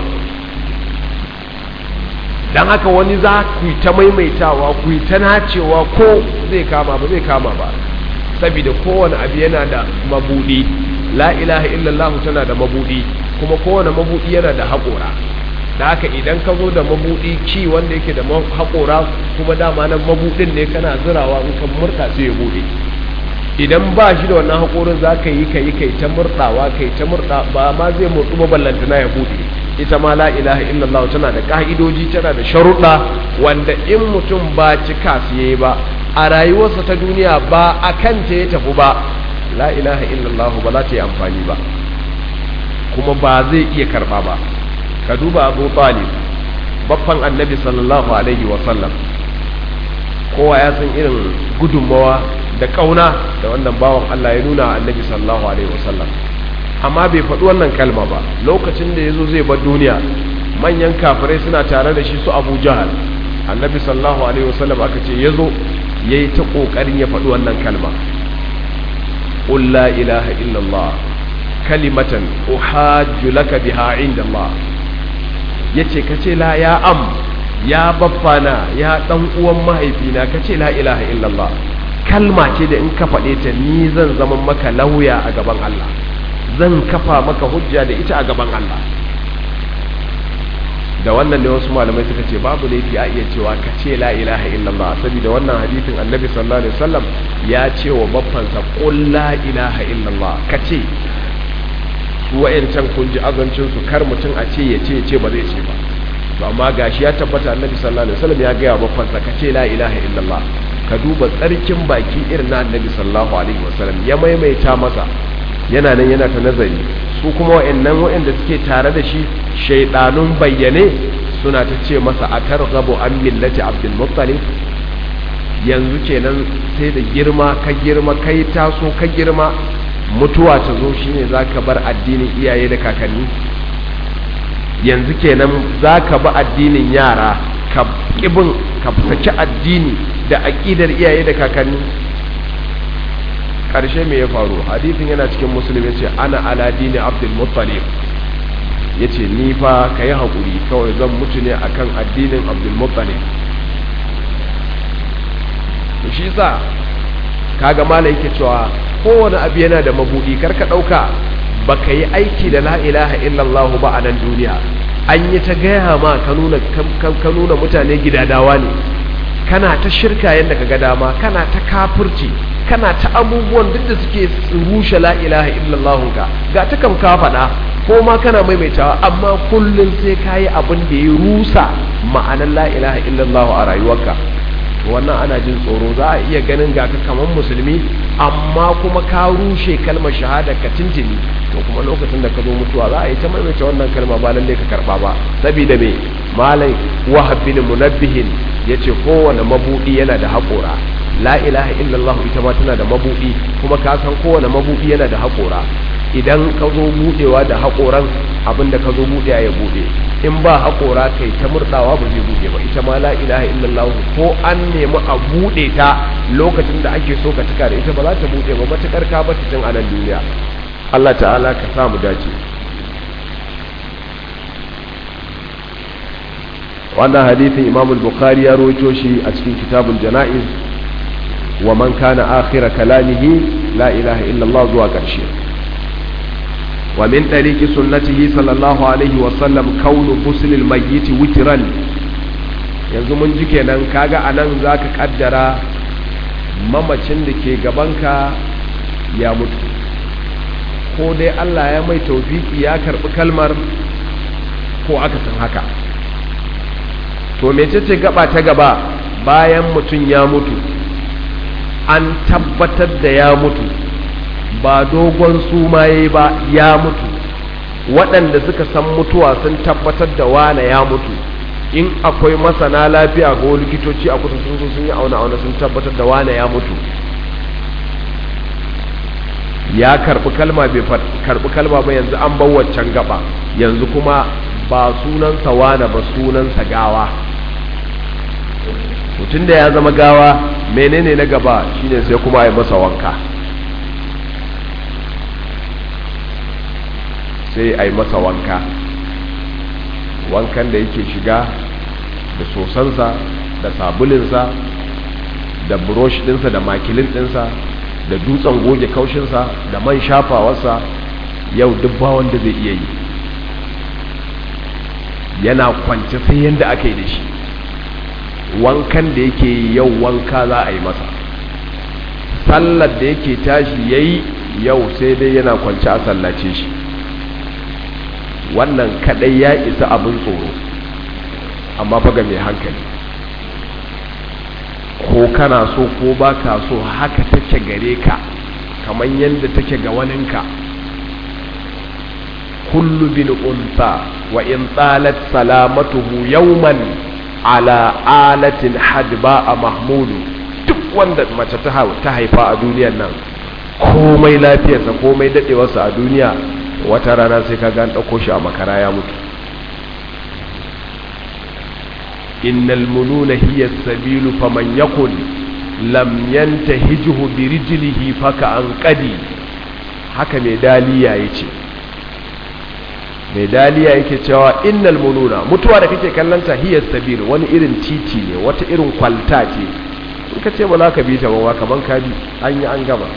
don haka wani za ku yi ta maimaitawa, ku yi ta nacewa, ko zai kama ba zai kama ba, saboda kowane abu yana da mabudi. La ilaha illallah tana da mabudi, kuma kowane mabudi yana da haƙora. da haka idan ka zo da mabudi ki wanda yake da haƙora, kuma dama nan mabudin ne kana zirawa, in ka murta sai ya bude. Idan ba shi da wannan haƙorin za ka yi kai ta murɗawa, kai ta murɗa, ba ma zai murɗu ba ballantana ya buɗe. Ita ma la ilaha illallah tana da ƙa'idoji, tana da sharuɗa, wanda in mutum ba cika su yayi ba a rayuwarsa ta duniya, ba a kanta ya tafi ba, la ilaha illallah ba za ta yi amfani ba, kuma ba zai iya karɓa ba. Ka duba Abu Talib, baffan annabi sallallahu alaihi wasallam, kowa ya san irin gudunmawa da kauna da wannan bawan Allah ya nuna annabi sallallahu alaihi wasallam, amma bai faɗi wannan kalma ba. Lokacin da yazo zai bar duniya, manyan kafirai suna tare da shi, su Abu Jahal, annabi sallallahu alaihi wasallam aka ce yazo yayi ta kokarin ya faɗi wannan kalma qul la ilaha illallah kalimatan uhajju laka biha inda Allah yace kace la ya ya baffana ya dan uwan mahaifina kace la ilaha illallah kalma ce da in ka faɗe ta ni zan zama maka lauya a gaban Allah, zan kafa maka hujja da ita a gaban Allah. Da wannan ne wasu malamai suka ce babu laifi a iya cewa ka ce la ilaha illallah, saboda wannan hadisin annabi sallallahu alaihi wasallam ya ce wa baffansa qul la ilaha illallah, ka ce su wa'ancan kun ji azancin su kar mutum a ce ya ce ba zai ce ba, to amma gashi ya tabbata annabi sallallahu alaihi wasallam ya ga wa baffansa ka ce la ilaha illallah. Ka duba tsarkin baki irin na annabi sallallahu alaihi wasallam ya maimaita masa, yana nan yana ta nazari. Su kuma wa'anda suke tare da shi shaidanun bayyane suna ta ce masa a targhabu an millati Abdul Muttalib, yanzu kenan sai da girma kai taso ka girma mutuwa ta zo shine zaka bar addinin iyaye da kakanni, yanzu kenan zaka bi addinin yara ka saki addini da aqidar iyaye da kakanni. Karshe me ya faru? Hadisin yana cikin Muslim, yace ana ala dini Abdul Muttalib, yace ni fa kai hakuri kawai zan mutu ne akan addinin Abdul Muttalib. Shi yasa kaga malai yake cewa kowane abu yana da mabudi, karka dauka baka yi aiki da la ilaha illallah ba a nan duniya. An yi ta gaya ma ka nuna mutane gidadawa ne, kana ta shirka yadda ka ga dama, kana ta kafirci, kana ta abubuwan duk da suke rushe la ilaha illallah ga ta kam ka faɗa ko ma kana maimaitawa, amma kullum sai ka yi abin da ya rusa ma'anar la ilaha illallah a rayuwarka. Wannan ana jin tsoro, za a iya ganin ga ka kamar musulmi amma kuma ka rushe kalmar shahada ka tintini, to kuma lokacin da ka zo mutuwa za a yi ta maimaita wannan kalma ba lalle ka karba ba. Saboda me malai Wahab bin Munabbih yace kowane mabudi yana da haƙora, la ilaha illallah ita ma tana da mabudi, kuma ka san kowane mabudi yana da haƙora. Idan ka zo budewa da haƙoran abinda ka zo budewa ya bude, in ba haƙora kai ta murdawa ba zai bude ba. Ita ma la ilaha illallah ko an nemi a bude ta lokacin da ake so ka tuka da ita ba za ta bude ba matakar ka bata tun a nan duniya. Allah ta'ala ka samu dace. wannan hadithin Imam al-Bukhari ya rawaito shi a cikin Kitabul Janaiz, wa man kana akhira kalamihi la ilaha illa Allah zuwa ƙarshe. wa min tariqi sunnatihi sallallahu alaihi wa sallam kaunu ghusl al-mayyit witran. yanzu mun ji kenan kaga anan zaka kaddara mamacin da ke gabanka ya mutu, ko dai Allah ya mai tawfiki ya karbi kalmar ko aka san haka. to mecece gaba ta gaba bayan mutum ya mutu an tabbatar da ya mutu, ba dogon suma yayi ba, ya mutu, waɗanda suka san mutuwa sun tabbatar da wane ya mutu. in akwai masana lafiya ko likitoci a kusa sun yi auna sun tabbatar da wane ya mutu, ya karbi kalma bai karbi kalma ba, yanzu an bar waccan gaba, yanzu kuma ba sunansa wane ba, sunansa gawa. mutum da ya zama gawa, menene na gaba shine sai kuma ya masa wanka, sai a yi masa wanka, wankan da yake shiga da sosansa da sabulinsa da brush dinsa da makilin dinsa da dutsen goge kaushinsa da man shafawarsa, yau duk ba wanda zai iya yi, yana kwance sai yanda aka yi da shi. wankan da yake yi yau wanka za a yi masa, sallar da yake tashi yayi yau sai dai yana kwance a sallace shi. wannan kadai ya isa abin tsoro, amma fa ga mai hankali, ko kana so ko ba ka so haka take gare ka kamar yadda take ga waninka. kullu bin unsa wa in talat salamatuhu yawman ala alatin hadba a mahmudu. duk wanda mace ta haifa a duniyar nan, komai lafiyarsa komai dadewarsa a duniya, wata rana sai ka ga an dauko shi a makara ya mutu. innal mununa hiya as-sabilu faman yakun lam yantahijuhu bi rijlihi faka anqadi. Haka mai daliya yace, mai daliya yake cewa innal mununa, mutuwa da kake kallanta hiya as-sabil, wani irin titi ne, wata irin kwalta ce, in ka ce ba za ka bi ta ba kaman ka bi, an yi an gama.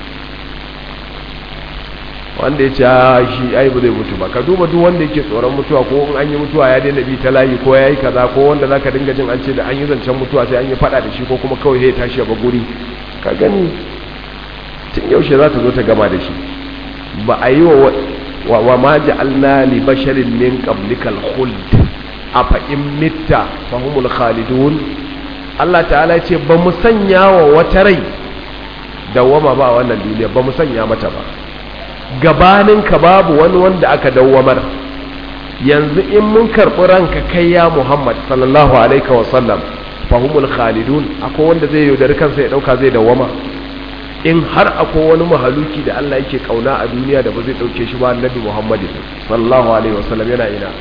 Wanda ya ce shi ai ba zai mutu ba, ka duba duk wanda yake tsoron mutuwa, ko in an yi mutuwa ya daina bi ta layi, ko ya yi kaza, ko wanda za ka dinga jin an ce da an yi zancen mutuwa sai an yi fada da shi, ko kuma kawai ya tashi ba guri, ka gani tun yaushe za ta zo ta gama da shi. Ba a yi wa ma ja'alna li basharin min qablikal khuld afa in mitta fahumul khalidun. Allah ta'ala ya ce ba mu sanya wa wata rai dawwama ba wannan duniya, ba mu sanya mata ba. Gabaninka babu wani wanda aka dawwamar. Yanzu in mun karɓi ranka kai ya Muhammad sallallahu alaihi wa sallam, fahumul khalidun, akwai wanda zai yaudari kansa ya dauka zai dawwama? In har akwai wani mahaluki da Allah yake kauna a duniya da ba zai dauke shi ba, annabi Muhammad sallallahu alaihi wa sallam yana ina.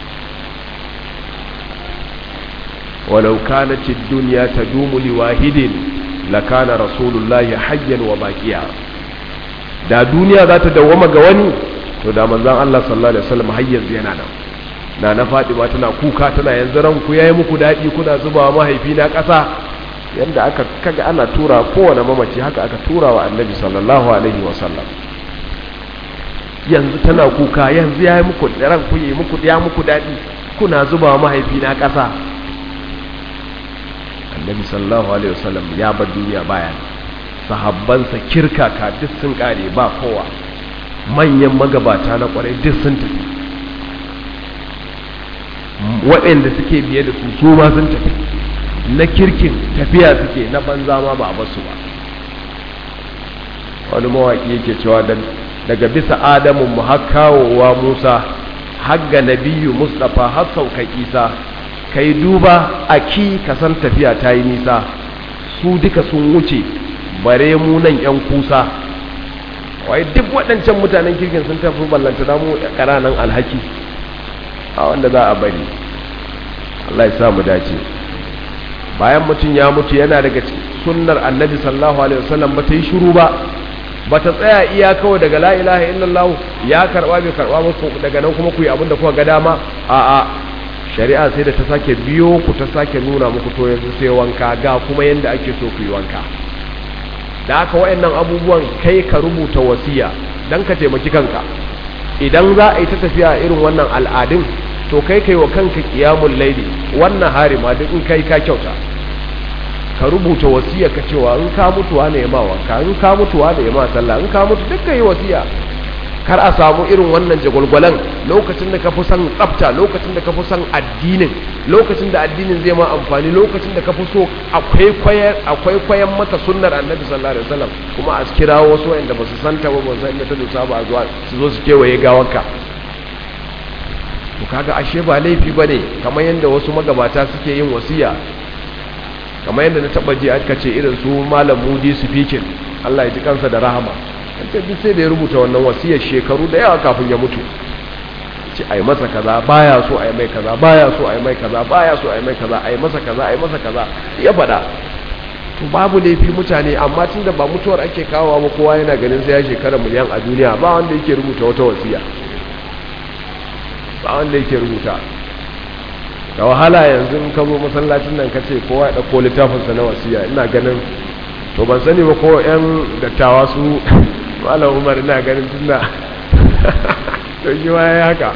walau kanat ad-dunya tadumu liwahidin lakana rasulullahi hayyan wa baqiya. Da duniya za ta dawwama ga wani, to da manzon Allah sallallahu alaihi wasallam har yanzu yana nan. Na Fatima tana kuka, tana yanzu ranku yayi muku dadi kuna zubawa mahaifina ƙasa. Yanda aka kaga ana tura kowane mamaci, haka aka tura wa annabi sallallahu alaihi wasallam. Yanzu tana kuka, yanzu yayi muku ranku yayi muku ya muku dadi kuna zubawa mahaifina ƙasa. Annabi sallallahu alaihi wasallam ya bar duniya baya, sahabbansa kirkaka duk sun kare ba kowa, manyan magabata na kwarai duk sun tafi, waɗanda suke biye da su ma sun tafi, na kirkin tafiya suke, na banza ma ba a basu ba. Wani mawaƙi yake cewa daga bisa Adamu mu har kawowa Musa, har ga Nabiyu Mustafa har sauka Isa, kai duba aki ka san tafiya ta yi nisa, su duka sun wuce bare mu nan yan kusa. Wai duk waɗancan mutanen kirkin sun tafi, ballanta da mu ƙananan alhaki a wanda za a bari. Allah ya sa mu dace. Bayan mutum ya mutu, yana daga sunnar annabi sallallahu alaihi wasallam ba ta yi shiru ba, ba ta tsaya iya kawai daga la ilaha illallah ya karba bai karba muku daga nan kuma ku yi abin da kuka ga dama. A'a, shari'a sai da ta sake biyo ku, ta sake nuna muku to yanzu sai wanka, ga kuma yanda ake so ku yi wanka. Da haka wayannan abubuwan kai ka rubuta wasiya dan ka taimaki kanka. Idan za a yi ta tafiya irin wannan al'adun, to kai wa kanka qiyamul layli, wannan harima duk in kai ka kyauta. Ka rubuta wasiya ka cewa in ka mutuwa ne ma wanka, in ka mutuwa ne ma sallah, in ka mutu duk kai wasiya. Kar a samu irin wannan jagwalgwalan lokacin da ka fi son tsafta, lokacin da ka fi son addinin, lokacin da addinin zai ma amfani, lokacin da ka fi so akwai kwayan maka sunnar annabi sallallahu alaihi wasallam, kuma a kira wasu wanda ba su santa ba, ba su san inda ta dosa ba, zuwa su zo su kewaye gawanka. To kaga ashe ba laifi bane, kamar yanda wasu magabata suke yin wasiya, kamar yanda na taba ji aka ce irin su malam Mudi Speaking, Allah ya ji kansa da rahama, duk sai da ya rubuta wannan wasiyar shekaru da yawa kafin ya mutu. Ce ai masa kaza, baya so ai mai kaza, baya so ai mai kaza, baya so ai mai kaza, ai masa kaza, ai masa kaza, ya faɗa. To babu laifi mutane, amma tunda ba mutuwar ake kawowa ba, kowa yana ganin sai ya shekara miliyan a duniya, ba wanda yake rubuta wata wasiya, ba wanda yake rubuta. Da wahala yanzu in ka zo masallacin nan ka ce kowa ya ɗauko littafinsa na wasiya, ina ganin, to ban sani ba ko 'yan dattawa su Malam Umar ina ganin tunda to shi ma ya haka.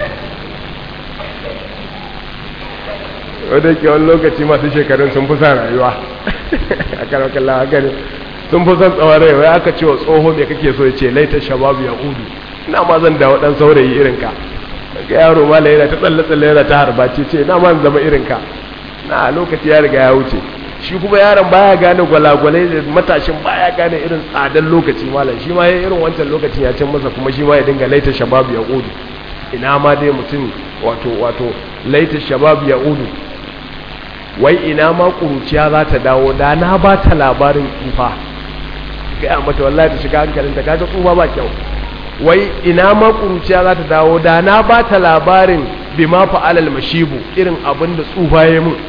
Wadda ke wani lokaci masu shekarun sun fi son rayuwa a karwakan lawa gani, sun fi son tsawon rai. Wai aka ce wa tsoho mai kake so, ya ce laita shababu ya udu, ina ma zan dawo ɗan saurayi irinka. Daga yaro mala yana ta tsalle-tsalle yana ta harbace, ce ina ma zan zama irinka. Na lokaci ya riga ya wuce. Shi kuma yaron baya gane gwalagwalai da matashin baya gane irin tsadan lokaci malam, shi ma ya irin wancan lokacin ya cin masa, kuma shi ma ya dinga laita shababu ya udu. Ina ma dai mutum wato laita shababu ya udu, wai ina ma kuruciya za ta dawo, da na ba ta labarin tsufa. Gaya mata wallahi ta shiga hankalinta, kaga tsufa ba kyau. Wai ina ma kuruciya za ta dawo, da na ba ta labarin bima fa'ala al-mashibu irin abin da tsufa ya mun.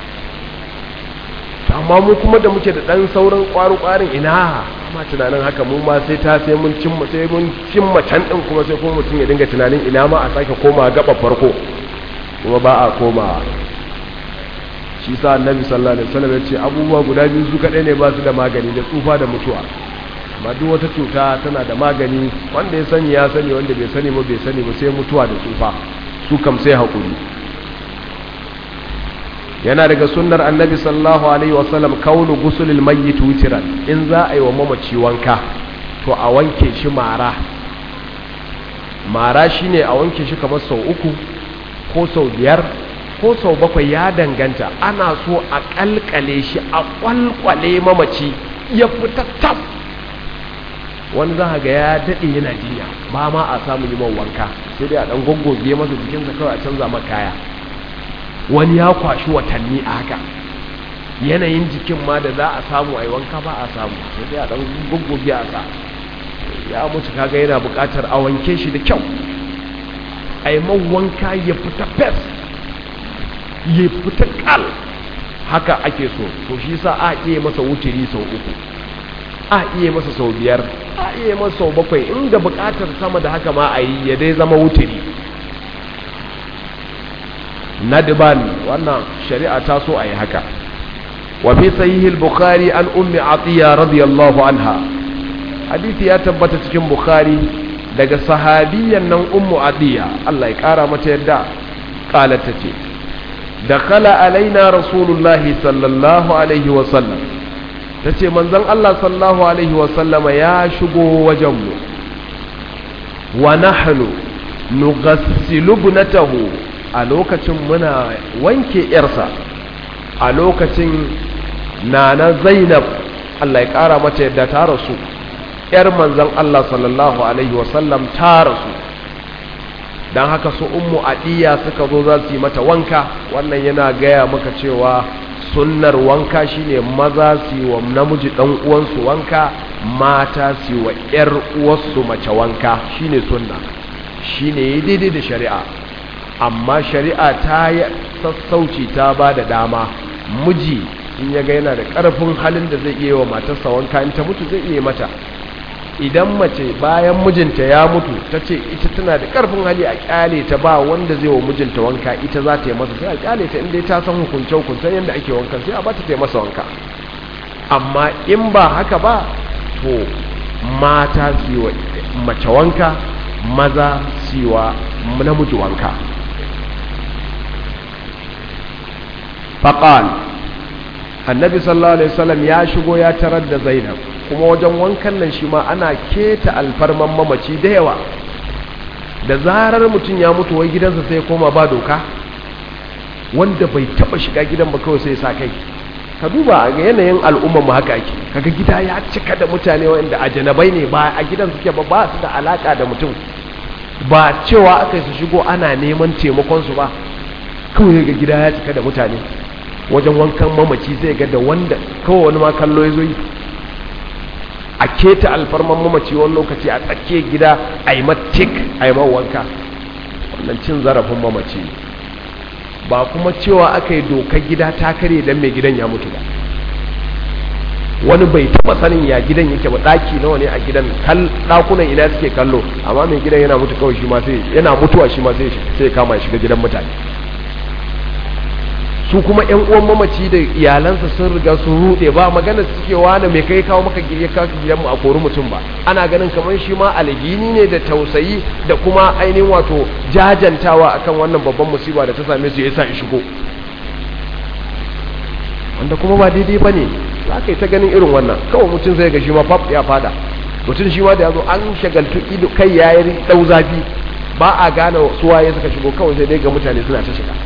Amma mu kuma da muke da dan sauran kwarin ina amma tunanin haka mu ma sai mun cimma can din kuma sai kuma mutum ya dinga tunanin ina ma a sake koma gaba farko kuma ba a koma. Shi sa annabi sallallahu alaihi wasallam ya ce abubuwa guda biyu su kadai ne ba su da magani, da tsufa da mutuwa. Amma duk wata cuta tana da magani, wanda ya sani ya sani, wanda bai sani ba bai sani ba, sai mutuwa da tsufa su kam sai hakuri. Yana daga sunnar annabi sallallahu alaihi wasallam kaunu gusulil mayyit witran, in za a yi wa mamaci wanka to a wanke shi mara shine a wanke shi kamar sau 3 ko sau 5 ko sau 7, ya danganta. Ana so a kalkale shi, a kwalkwale mamaci ya fita tab. Wani za ga ya dade yana jinya ba ma a samu yi wanka, sai dai a dan goggoge masa jikinsa kawai a canza masa kaya. Wani ya kwashi watanni a haka, yanayin jikin ma da za a samu a yi wanka ba a samu, sai dai a dan goggoge a sa. Ya mutu kaga yana buƙatar a wanke shi da kyau, a yi wanka ya fita fes, ya fita kal, haka ake so. To shi sa a iya masa wuturi sau 3, a iya masa sau 5, a iya masa sau 7, inda buƙatar sama da haka ma a yi ya dai zama wuturi. Nadban, wannan shari'a ta so a yi haka. Wa fi sahihil bukhari an ummi atiya radiyallahu anha, hadisi ya tabbata cikin bukhari daga sahabiyan nan ummu atiya, Allah ya kara mata yadda, qalat tace dakhala alaina rasulullahi sallallahu alaihi wa sallam, tace manzon Allah sallallahu alaihi wa sallama ya shigo wajenmu, wa nahnu nughassilu ibnatahu, a lokacin muna wanke yarsa, a lokacin nana Zainab, Allah ya kara mata yadda, ta rasu, yar manzon Allah sallallahu alaihi wasallam ta rasu. Dan haka su ummu adiya suka zo za su yi mata wanka. Wannan yana gaya maka cewa sunnar wanka shine maza su yi wa namiji dan uwansu wanka, mata su yi wa yar uwarsu mace wanka, shine sunna, shine daidai da shari'a. Amma shari'a ta yi sassauci, ta ba da dama miji in ya ga yana da ƙarfin halin da zai iya wa matarsa wanka, in ta mutu zai iya mata. Idan mace bayan mijinta ya mutu ta ce ita tana da ƙarfin hali a ƙyale ta, ba wanda zai wa mijinta wanka, ita za ta yi masa, sai a ƙyale ta inda ta san hukunce-hukuncen yadda ake wankan, sai a ba ta yi masa wanka. Amma in ba haka ba, to mata su yi wa mace wanka, maza su yi wa namiji wanka. Faƙal, annabi sallallahu alaihi wasallam ya shigo ya tarar da Zainab, kuma wajen wankan nan shi ma ana keta alfarman mamaci da yawa. Da zarar mutum ya mutu wai gidansa sai koma ba doka, wanda bai taba shiga gidan ba kawai sai sa kai. Ka duba ga yanayin al'ummar mu haka ake, kaga gida ya cika da mutane wanda ajanabai ne, ba a gidan suke ba su da alaka da mutum, ba cewa aka su shigo ana neman taimakon su ba, kawai ga gida ya cika da mutane. Wajen wankan mamaci zai ga da wanda kawai wani ma kallo ya zo yi, a keta alfarman mamaci wani lokaci a tsakiyar gida a yi matik a yi wanka. Wannan cin zarafin mamaci, ba kuma cewa aka yi dokar gida ta kare don mai gidan ya mutu ba. Wani bai taba sanin ya gidan yake ba, daki nawa ne a gidan, dakunan ina suke kallo, amma mai gidan yana mutu kawai shi ma sai yana mutuwa shi ma sai kama ya shiga gidan mutane. Su kuma ƴan uwan mamaci da iyalansa sun riga sun rude, ba magana suke wani mai kai kawo maka gidan mu a kori mutum ba. Ana ganin kamar shi ma alhini ne da tausayi da kuma ainihin wato jajantawa akan wannan babban musiba da ta same su, yasa ya shigo, wanda kuma ba daidai bane. Za ka yi ta ganin irin wannan, kawai mutum zai ga shi ma fab ya fada, mutum shi ma da ya zo an shagaltu ido kai yayin dau zafi, ba a gane suwaye suka shigo, kawai sai dai ga mutane suna ta shiga.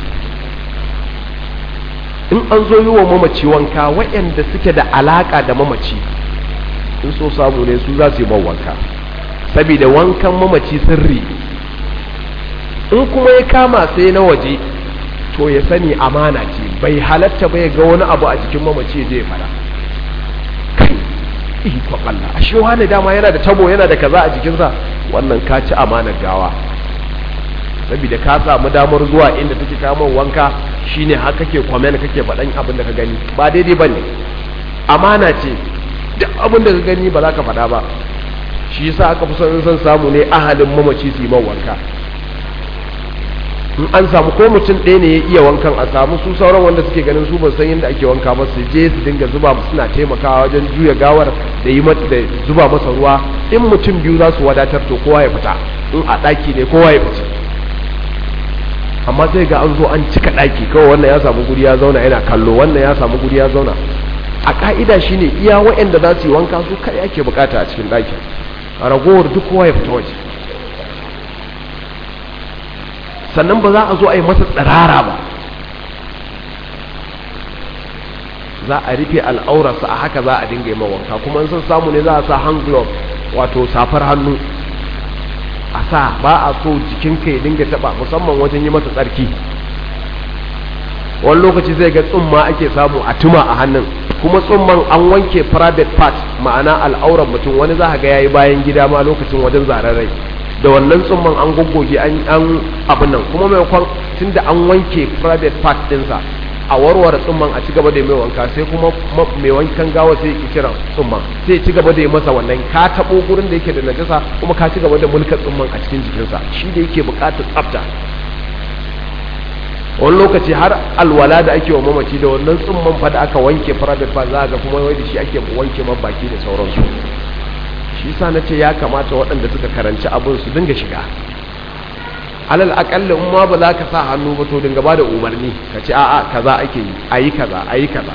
In an zo yi wa mamaci wanka, waɗanda suke da alaƙa da mamaci in so samu ne su za su yi wanka, saboda wankan mamaci sirri. In kuma ya kama sai na waje, to ya sani amana ce, bai halatta bai ga wani abu a jikin mamaci zai fara kai ikon Allah, ashe wani dama yana da tabo yana da kaza a jikinsa, wannan ka ci amanar gawa. saboda ka samu damar zuwa inda take kamar wanka shine har kake comment kake faɗan abin da ka gani, ba daidai bane, amana ce, duk abin da ka gani ba za ka faɗa ba. shi yasa aka fi son samu ne ahalin mamaci su yi man wanka. In an samu ko mutum ɗaya ne ya iya wankan, a samu su sauran wanda suke ganin su ba san yadda ake wanka ba, su je su dinga zuba suna taimakawa wajen juya gawar da yi mata da zuba masa ruwa. In mutum biyu za su wadatar to kowa ya fita, in a ɗaki ne kowa ya fita. Amma sai ga an zo an cika ɗaki, kawai wannan ya samu guri ya zauna yana kallo, wannan ya samu guri ya zauna. A ka'ida shine iya waɗanda za su yi wanka su kai ake bukata a cikin ɗakin, a ragowar duk kowa ya fita waje. Sannan ba za a zo a yi masa tsirara ba, za a rufe al'aurarsa a haka za a dinga yi wanka. Kuma in sun samu ne za a sa hand glove, wato safar hannu a sa, ba a so jikinka ya dinga taba, musamman wajen yi masa tsarki. Wani lokaci zai ga tsumma ake samu a tuma a hannun, kuma tsumman an wanke private part, ma'ana al'aurar mutum. Wani za a ga yayi bayan gida ma lokacin wajen zararai da wannan tsumman an goggoge an abin nan, kuma maimakon tunda an wanke private part dinsa a warware tsumman a cigaba da mai wanka, sai kuma mai wankan gawa sai ya kira tsumman sai ci gaba da yi masa wannan. Ka tabo gurin da yake da najasa kuma ka ci gaba da mulkar tsumman a cikin jikinsa, shi da yake buƙatar tsafta. Wani lokaci har alwala da ake wa mamaci da wannan tsumman fa da aka wanke private part za ga kuma wai da shi ake wanke man baki da sauransu. Shi sa na ce ya kamata waɗanda suka karanci abin su dinga shiga. Alal aƙalla in ma ba za ka sa hannu ba to dinga ba da umarni, ka ce a'a kaza ake yi, ayi kaza ayi kaza.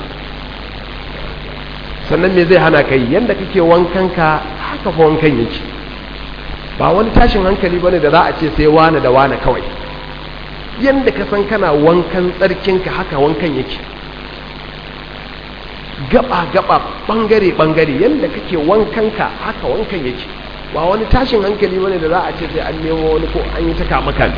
Sannan me zai hana kai yanda kake wankan ka haka fa wankan yake, ba wani tashin hankali bane da za a ce sai wani da wani kawai. Yanda ka san kana wankan tsarkinka haka wankan yake, gaba bangare yanda kake wankanka haka wankan yake. Ba wani tashin hankali bane da za a ce sai an nemo wani ko an yi ta kamakan.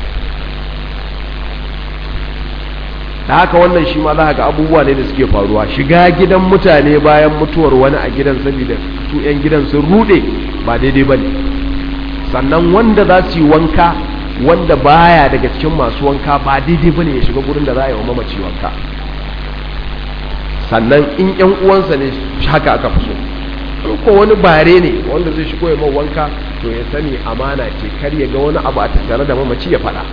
Da haka wannan shi ma za ga abubuwa ne da suke faruwa, shiga gidan mutane bayan mutuwar wani a gidan saboda su 'yan gidan sun rude, ba daidai bane. Sannan wanda za su yi wanka, wanda baya daga cikin masu wanka, ba daidai bane ya shiga gurin da za a yi wa mamaci wanka. Sannan in ƴan uwansa ne haka aka fi so. In ko wani bare ne wanda zai shigo ya wanka, to ya sani amana ce, kar ya ga wani abu a tattare da mamaci ya faɗa.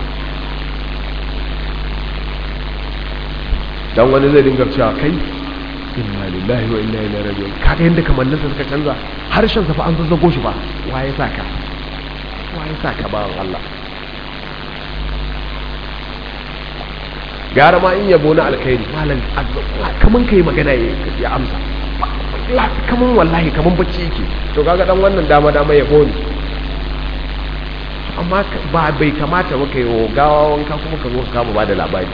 Dan wani zai dinga cewa kai inna lillahi wa inna ilaihi raji'un, kaga yanda kamanninsa suka canza, harshen sa fa an zazzago shi ba. Waye saka ba Allah. Gara ma in yabo na alkhairi, malam kaman kai magana ya amsa, kaman wallahi kaman bacci yake. To kaga dan wannan dama yabo ne, amma ba bai kamata maka yi gawa wanka kuma ka zo ka kama ba da labari.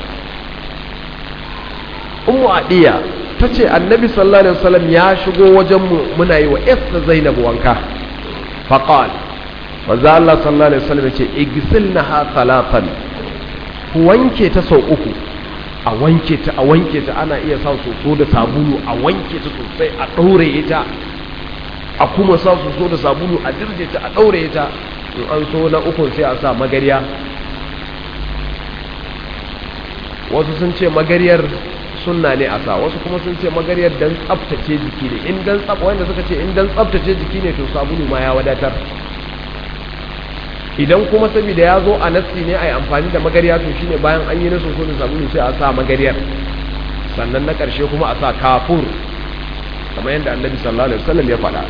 Ummu Adiya tace Annabi sallallahu alaihi wasallam ya shigo wajen mu muna yi wa Esther Zainab wanka, faqal manzo Allah sallallahu alaihi wasallam yace igsilnaha thalathan, ku wanke ta sau uku. A wanke ta ana iya sa soso da sabulu a wanke ta sosai, a ɗaure ta, a kuma sa soso da sabulu a dirje ta, a ɗaure ta. In an so na ukun sai a sa magariya. Wasu sun ce magariyar sunna ne a sa, wasu kuma sun ce magariyar dan tsaftace jiki ne. In dan wanda suka ce in dan tsaftace jiki ne to sabulu ma ya wadatar. Idan kuma saboda ya zo a nassi ne a yi amfani da magariya, to shine bayan an yi na soso da sabulu sai a sa magariyar, sannan na ƙarshe kuma a sa kafur, kamar yadda Annabi sallallahu alaihi wasallam ya faɗa.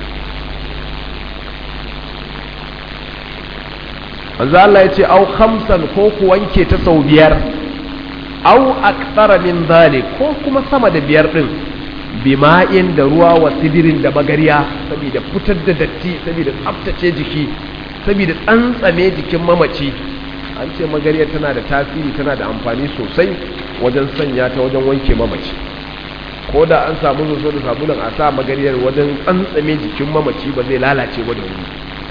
manzo Allah ya ce au khamsan, ko ku wanke ta sau 5, au aktsara min zalik, ko kuma sama da 5 din, bima'in da ruwa wa sidirin da magariya, saboda fitar da datti, saboda tsaftace jiki, saboda tsantsame jikin mamaci. An ce magariyar tana da tasiri, tana da amfani sosai wajen sanya ta wajen wanke mamaci. Ko da an samu soso da sabulun a sa magariyar wajen tsantsame jikin mamaci, ba zai lalace ba da wuri.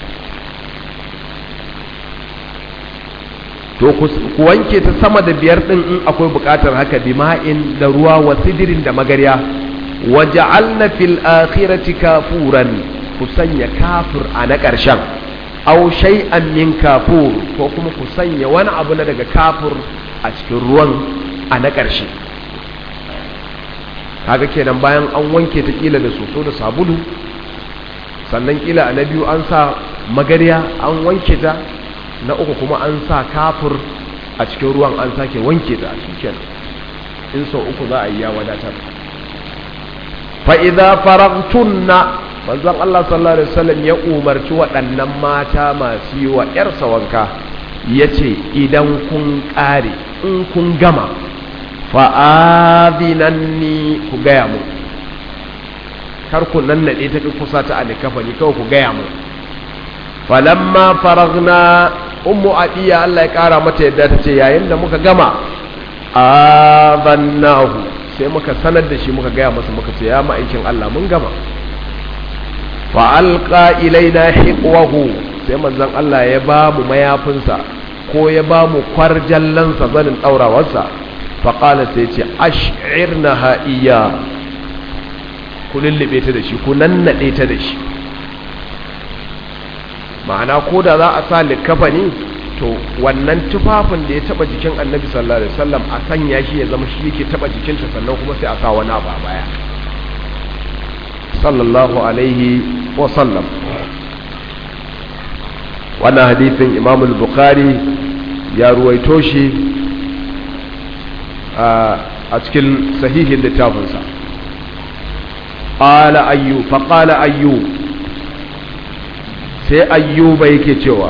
To ku wanke ta sama da 5 din in akwai bukatar haka, bima'in da ruwa wa sidirin da magariya. Waja'alna fil akhirati kafuran, ku sanya kafir a na ƙarshen. aw shay'an min kafur ko kuma ku sanya wani abu na daga kafur a cikin ruwan a na ƙarshe. kaga kenan bayan an wanke ta kila da soso da sabulu, sannan kila a na biyu an sa magariya an wanke ta, na uku kuma an sa kafur a cikin ruwan an sake wanke ta a cikin, in sau uku za a yi ya wadatar. fa idza faragtunna, manzon Allah sallallahu alaihi wasallam ya umarci waɗannan mata masu yi wa ƴarsa wanka, yace idan kun ƙare, in kun gama, fa'adinanni, ku gaya mu, kar ku nannaɗe ta kusa ta alikafani, kawai ku gaya mu. falamma faragna, ummu adiya Allah ya ƙara mata yadda ta ce yayin da muka gama, abannahu, sai muka sanar da shi, muka gaya masa, muka ce ya ma'aikin Allah mun gama. fa'alƙa ilaina hiqwahu, sai manzon Allah ya ba mu mayafinsa ko ya ba mu kwarjallansa, zanin ɗaurawarsa. faƙala sai ce ash'irna ha'iya, ku lullube ta da shi, ku nannaɗe ta da shi. ma'ana ko da za a sa likafani, to wannan tufafin da ya taba jikin annabi sallallahu alaihi wasallam a sanya shi ya zama shi yake taba jikinta, sannan kuma sai a sa wani abu a baya, sallallahu alaihi wasallam. wannan hadithin Imam al-Bukhari ya ruwaito shi a cikin sahihin littafinsa. qala ayyub, fa qala ayyub, sai ayyuba yake cewa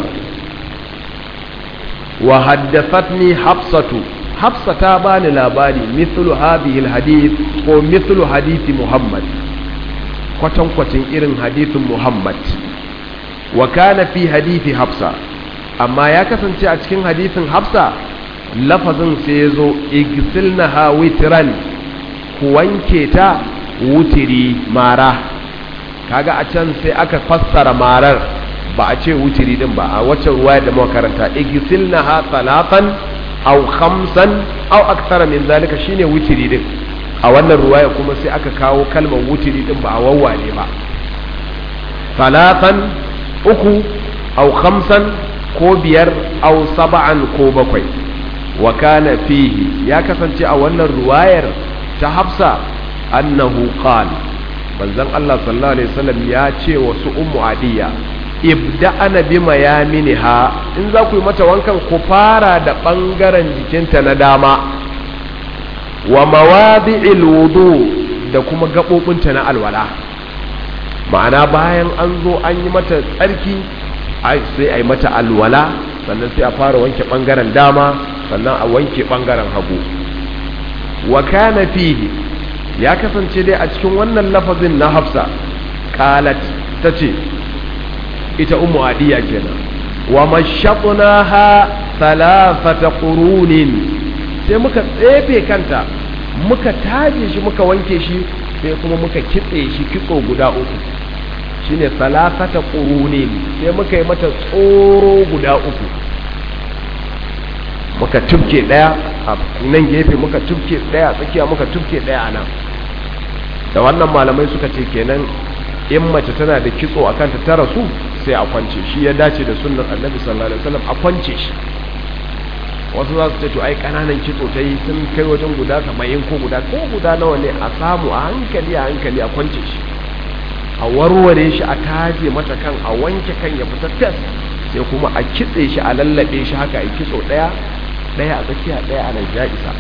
wa haddathatni hafsa ta bani labari mithlu hadhihi alhadith ko mithlu hadithi muhammad, kwatankwacin irin hadithin muhammad. wa kana fi hadithi hafsa, amma ya kasance a cikin hadithin hafsa lafazin sai yazo igsilnaha witran, ku wanke ta wutiri, mara. kaga a can sai aka fassara marar, ba a ce wutiri din ba. a wacce ruwaya da muka karanta igsilnaha salatan aw khamsan aw akthara min zalika, shine wutiri din. a wannan ruwaya kuma sai aka kawo kalmar wutiri din, ba a wawwale ba. salatan, uku, aw khamsan, ko biyar, aw sab'an, ko bakwai. wa kana fihi, ya kasance a wannan ruwayar ta Hafsa, annahu qala, manzon Allah sallallahu alaihi wasallam ya ce wa su ummu adiya, ibda'ana bima yaminha, in za ku yi mata wankan ku fara da bangaren jikinta na dama, wa mawadi'il wudu, da kuma gabobinta na alwala. ma'ana bayan an zo an yi mata tsarki, sai a yi mata alwala, sannan sai a fara wanke bangaren dama, sannan a wanke bangaren hagu. wa kana fihi, ya kasance dai a cikin wannan lafazin na Hafsa, qalat, tace ita ummu adiya kenan, wa mashatnaha thalathata qurunin, sai muka tsefe kanta, muka taje shi, muka wanke shi, sai kuma muka kitse shi kitso guda uku, shine thalathata qurunin, sai muka yi mata tsoro guda uku, muka tubke daya a nan gefe, muka tubke daya tsakiya, muka tubke daya a nan. da wannan malamai suka ce kenan in mace tana da kitso akan ta rasu, sai a kwance shi, ya dace da sunnar annabi sallallahu alaihi wasallam a kwance shi. wasu za su ce to ai kananan kitso ta yi sun kai wajen guda 70 ko guda nawa ne, a samu a hankali a kwance shi, a warware shi, a taje mata kan, a wanke kan ya fita tas, sai kuma a kitse shi, a lallabe shi haka, a kitso daya a tsakiya, daya a nan, ya isa.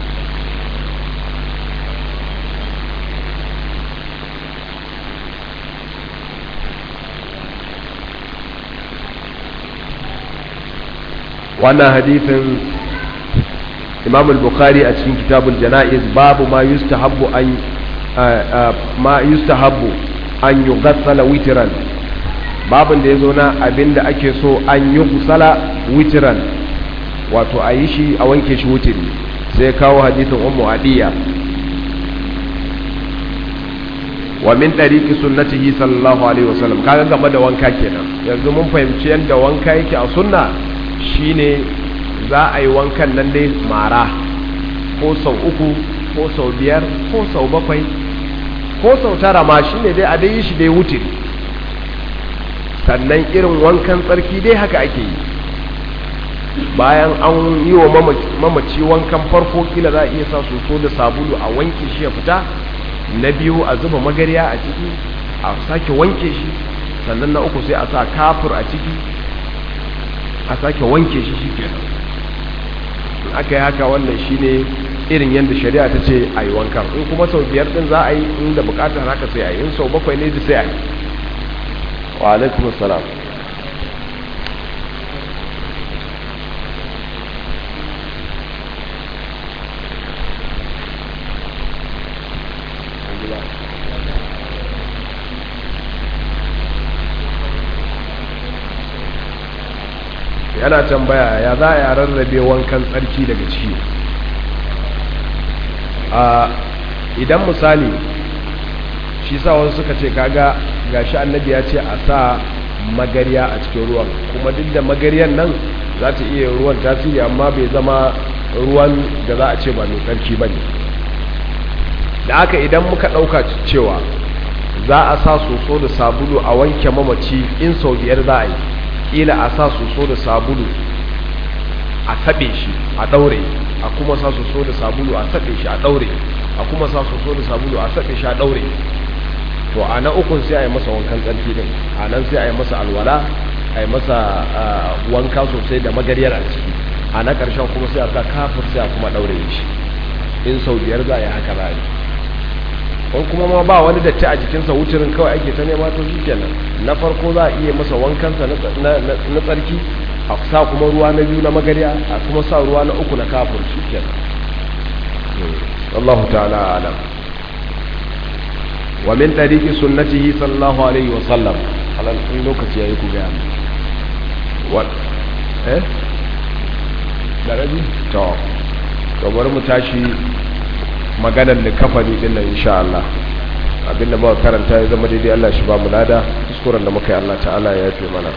wannan hadithin Imam al-Bukhari a cikin kitabul Janaiz, babu ma yustahabbu an yughassala witran, babin da yazo na abinda ake so an yughsala witran, wato a yi shi a wanke shi wutiri. sai kawo hadithin ummu adiya, wa min tariqi sunnatihi sallallahu alaihi wasallam. kaga game da wanka kenan, yanzu mun fahimci yadda wanka yake a sunna, shine za a yi wankan nan dai mara, ko sau 3 ko sau 5 ko sau 7 ko sau 9 ma, shine dai a dai shi dai wutiri. sannan irin wankan tsarki dai haka ake yi bayan an yi wa mamaci wankan farko kila za a iya sa soso da sabulu a wanke shi ya fita, na biyu a zuba magarya a ciki a sake wanke shi, sannan na uku sai a sa kafur a ciki a sake wanke shi shikenan. aka yi haka wannan shine irin yadda shari'a ta ce a yi wankan. In kuma sau 5 din za a yi, inda bukatar haka sai a yi, in sau 7 ne sai a yi. wa alaikum assalam. yana tambaya ya za a rarrabe wankan tsarki daga ciki. Idan misali shi sa wasu suka ce kaga gashi annabi ya ce a sa magarya a cikin ruwan, kuma duk da magaryan nan za ta iya ruwan tasiri amma bai zama ruwan da za a ce ba mai tsarki ba ne. da haka idan muka ɗauka cewa za a sa soso da sabulu a wanke mamaci in sau 5 za a yi, kila a sa soso da sabulu a taɓe shi a ɗaure, a kuma sa soso da sabulu a taɓe shi a ɗaure, a kuma sa soso da sabulu a taɓe shi a ɗaure, to a na ukun sai a yi masa wankan tsarki din, a nan sai a yi masa alwala, a yi masa wanka sosai da magaryar a ciki, a na ƙarshen kuma sai a sa kafir sai a kuma ɗaure shi. In sau 5 za a yi haka za a yi. in kuma ma ba wani datti a jikinsa wucirin kawai ake ta nema to shikenan, na farko za a iya masa wankansa na tsarki, a sa kuma ruwa na biyu na magarya, a kuma sa ruwa na uku na kafir shikenan. Allahu ta'ala alam. wa min tariqi sunnatihi sallallahu alaihi wa sallam, halal in lokaci yayi ku ga wa da rabi to bari mu tashi maganar likafani din nan insha Allah. Abinda muka karanta ya zama daidai Allah shi ba mu lada, kuskuren da muka yi Allah ta'ala ya yafe mana.